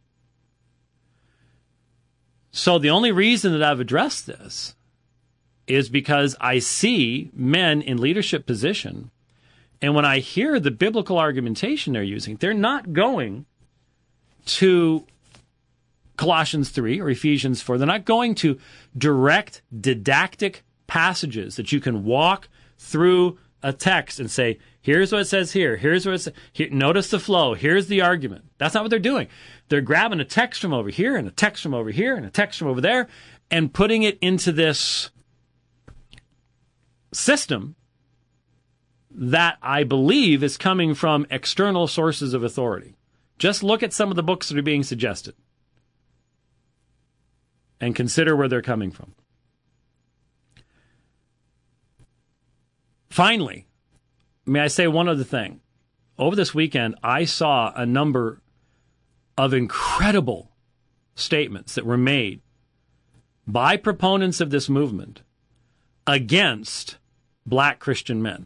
So the only reason that I've addressed this is because I see men in leadership position, and when I hear the biblical argumentation they're using, they're not going to Colossians three or Ephesians four. They're not going to direct didactic passages that you can walk through a text and say, here's what it says here, here's what it says, here, notice the flow, here's the argument. That's not what they're doing. They're grabbing a text from over here and a text from over here and a text from over there and putting it into this system that I believe is coming from external sources of authority. Just look at some of the books that are being suggested and consider where they're coming from. Finally, may I say one other thing? Over this weekend, I saw a number of incredible statements that were made by proponents of this movement against black Christian men.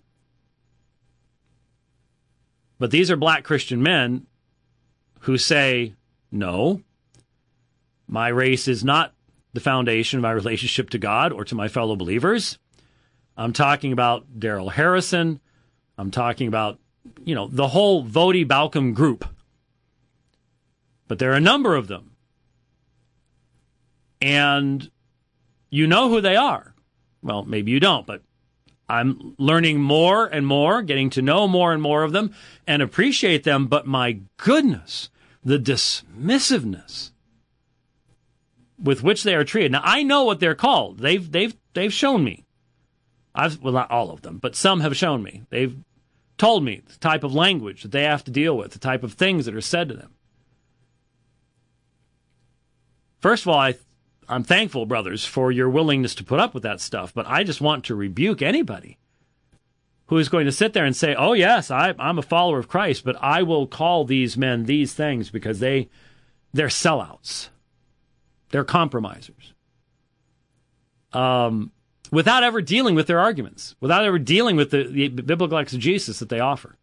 But these are black Christian men who say, no, my race is not the foundation of my relationship to God or to my fellow believers. I'm talking about Darrell Harrison. I'm talking about, you know, the whole Voddie Baucham group. but there are a number of them. And you know who they are. Well, maybe you don't, but I'm learning more and more, getting to know more and more of them and appreciate them. But my goodness, the dismissiveness with which they are treated. Now, I know what they're called. They've they've they've shown me. I've well, not all of them, but some have shown me. They've told me the type of language that they have to deal with, the type of things that are said to them. First of all, I, I'm thankful, brothers, for your willingness to put up with that stuff, but I just want to rebuke anybody who is going to sit there and say, oh, yes, I, I'm a follower of Christ, but I will call these men these things because they, they're sellouts. They're compromisers. Um, without ever dealing with their arguments, without ever dealing with the, the biblical exegesis that they offer.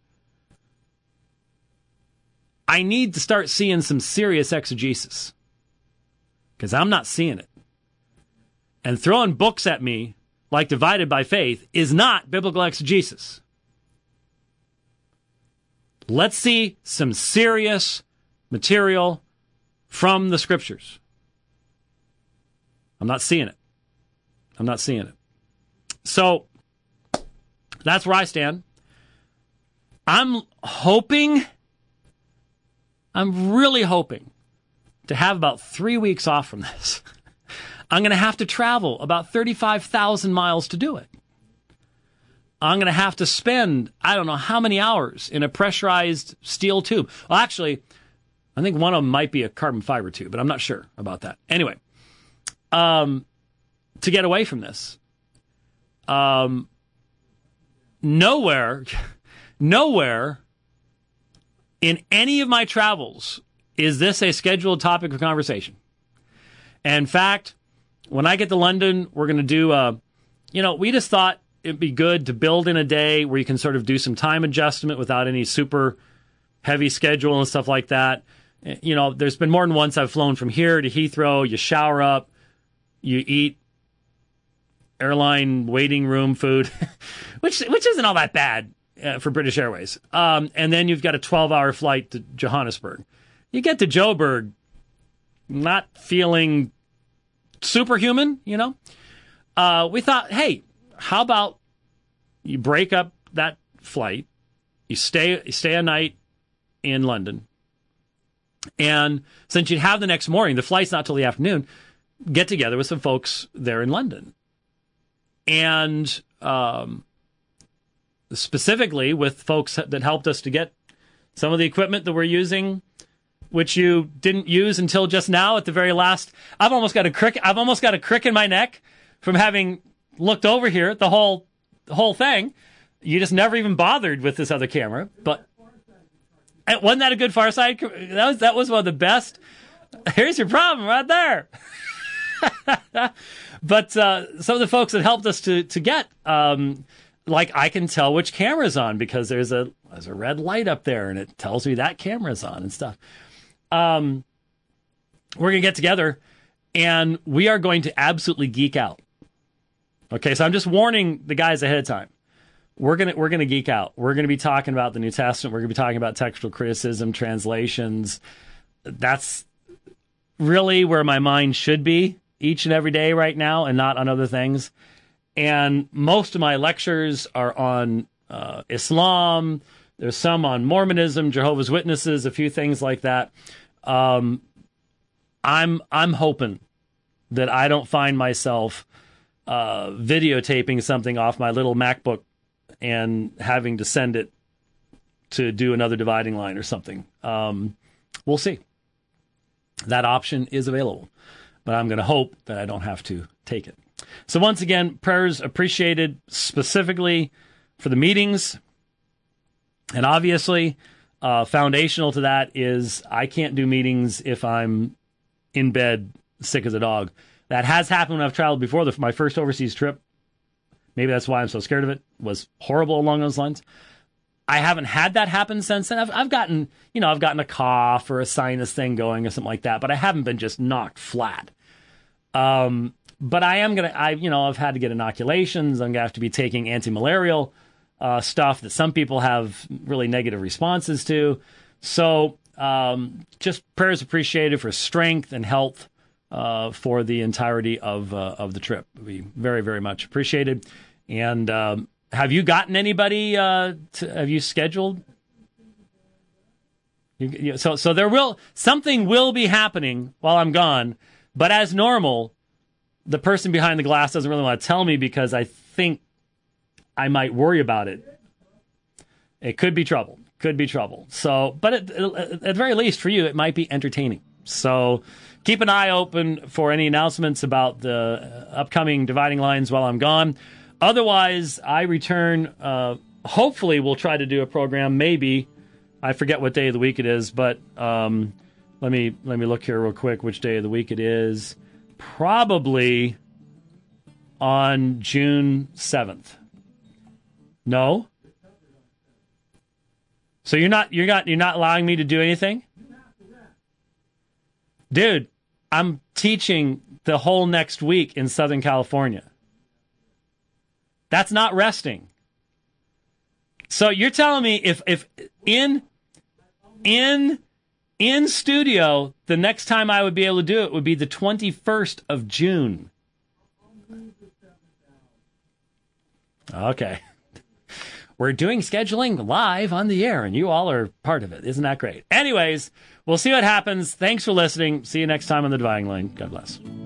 I need to start seeing some serious exegesis because I'm not seeing it. And throwing books at me like Divided by Faith is not biblical exegesis. Let's see some serious material from the scriptures. I'm not seeing it. I'm not seeing it. So that's where I stand. I'm hoping, I'm really hoping to have about three weeks off from this. I'm going to have to travel about thirty-five thousand miles to do it. I'm going to have to spend, I don't know how many hours in a pressurized steel tube. Well, actually, I think one of them might be a carbon fiber tube, but I'm not sure about that. Anyway, um, to get away from this. Um, nowhere, nowhere in any of my travels is this a scheduled topic of conversation. And in fact, when I get to London, we're going to do, uh, you know, we just thought it'd be good to build in a day where you can sort of do some time adjustment without any super heavy schedule and stuff like that. You know, there's been more than once I've flown from here to Heathrow. You shower up, you eat airline waiting room food, which which isn't all that bad uh, for British Airways. Um, and then you've got a twelve-hour flight to Johannesburg. You get to Joburg not feeling superhuman, you know. Uh, we thought, hey, how about you break up that flight, you stay you stay a night in London, and since you'd have the next morning, the flight's not till the afternoon, get together with some folks there in London. And um, specifically with folks that helped us to get some of the equipment that we're using, which you didn't use until just now at the very last. I've almost got a crick. I've almost got a crick in my neck from having looked over here at the whole the whole thing. You just never even bothered with this other camera. But wasn't that a good Farside? That was that was one of the best. Here's your problem right there. But uh, some of the folks that helped us to to get, um, like I can tell which camera's on because there's a there's a red light up there and it tells me that camera's on and stuff. Um, we're gonna get together and we are going to absolutely geek out. Okay, so I'm just warning the guys ahead of time. We're gonna we're gonna geek out. We're gonna be talking about the New Testament. We're gonna be talking about textual criticism, translations. That's really where my mind should be each and every day right now, and not on other things. And most of my lectures are on uh, Islam. There's some on Mormonism, Jehovah's Witnesses, a few things like that. Um, I'm I'm hoping that I don't find myself uh, videotaping something off my little MacBook and having to send it to do another dividing line or something. Um, we'll see. That option is available, but I'm going to hope that I don't have to take it. So once again, prayers appreciated specifically for the meetings. And obviously, uh, foundational to that is I can't do meetings if I'm in bed sick as a dog. That has happened when I've traveled before. The, my first overseas trip, maybe that's why I'm so scared of it, was horrible along those lines. I haven't had that happen since then. I've, I've gotten, you know, I've gotten a cough or a sinus thing going or something like that, but I haven't been just knocked flat. Um, but I am going to, I, you know, I've had to get inoculations. I'm going to have to be taking anti-malarial uh, stuff that some people have really negative responses to. So um, just prayers appreciated for strength and health uh, for the entirety of uh, of the trip. It'd be very, very much appreciated. And um, have you gotten anybody? Uh, to, have you scheduled? You, you, so, so there will something will be happening while I'm gone. But as normal, the person behind the glass doesn't really want to tell me because I think I might worry about it. It could be trouble. Could be trouble. So, but at, at the very least, for you, it might be entertaining. So, keep an eye open for any announcements about the upcoming dividing lines while I'm gone. Otherwise, I return. Uh, hopefully, we'll try to do a program. Maybe I forget what day of the week it is, but um, let me let me look here real quick. Which day of the week it is? Probably on June seventh. No. So you're not you're not you're not allowing me to do anything? Dude, I'm teaching the whole next week in Southern California. That's not resting. So you're telling me if if in in in studio the next time I would be able to do it would be the twenty-first of June. Okay. We're doing scheduling live on the air, and you all are part of it. Isn't that great? Anyways, we'll see what happens. Thanks for listening. See you next time on The Dividing Line. God bless.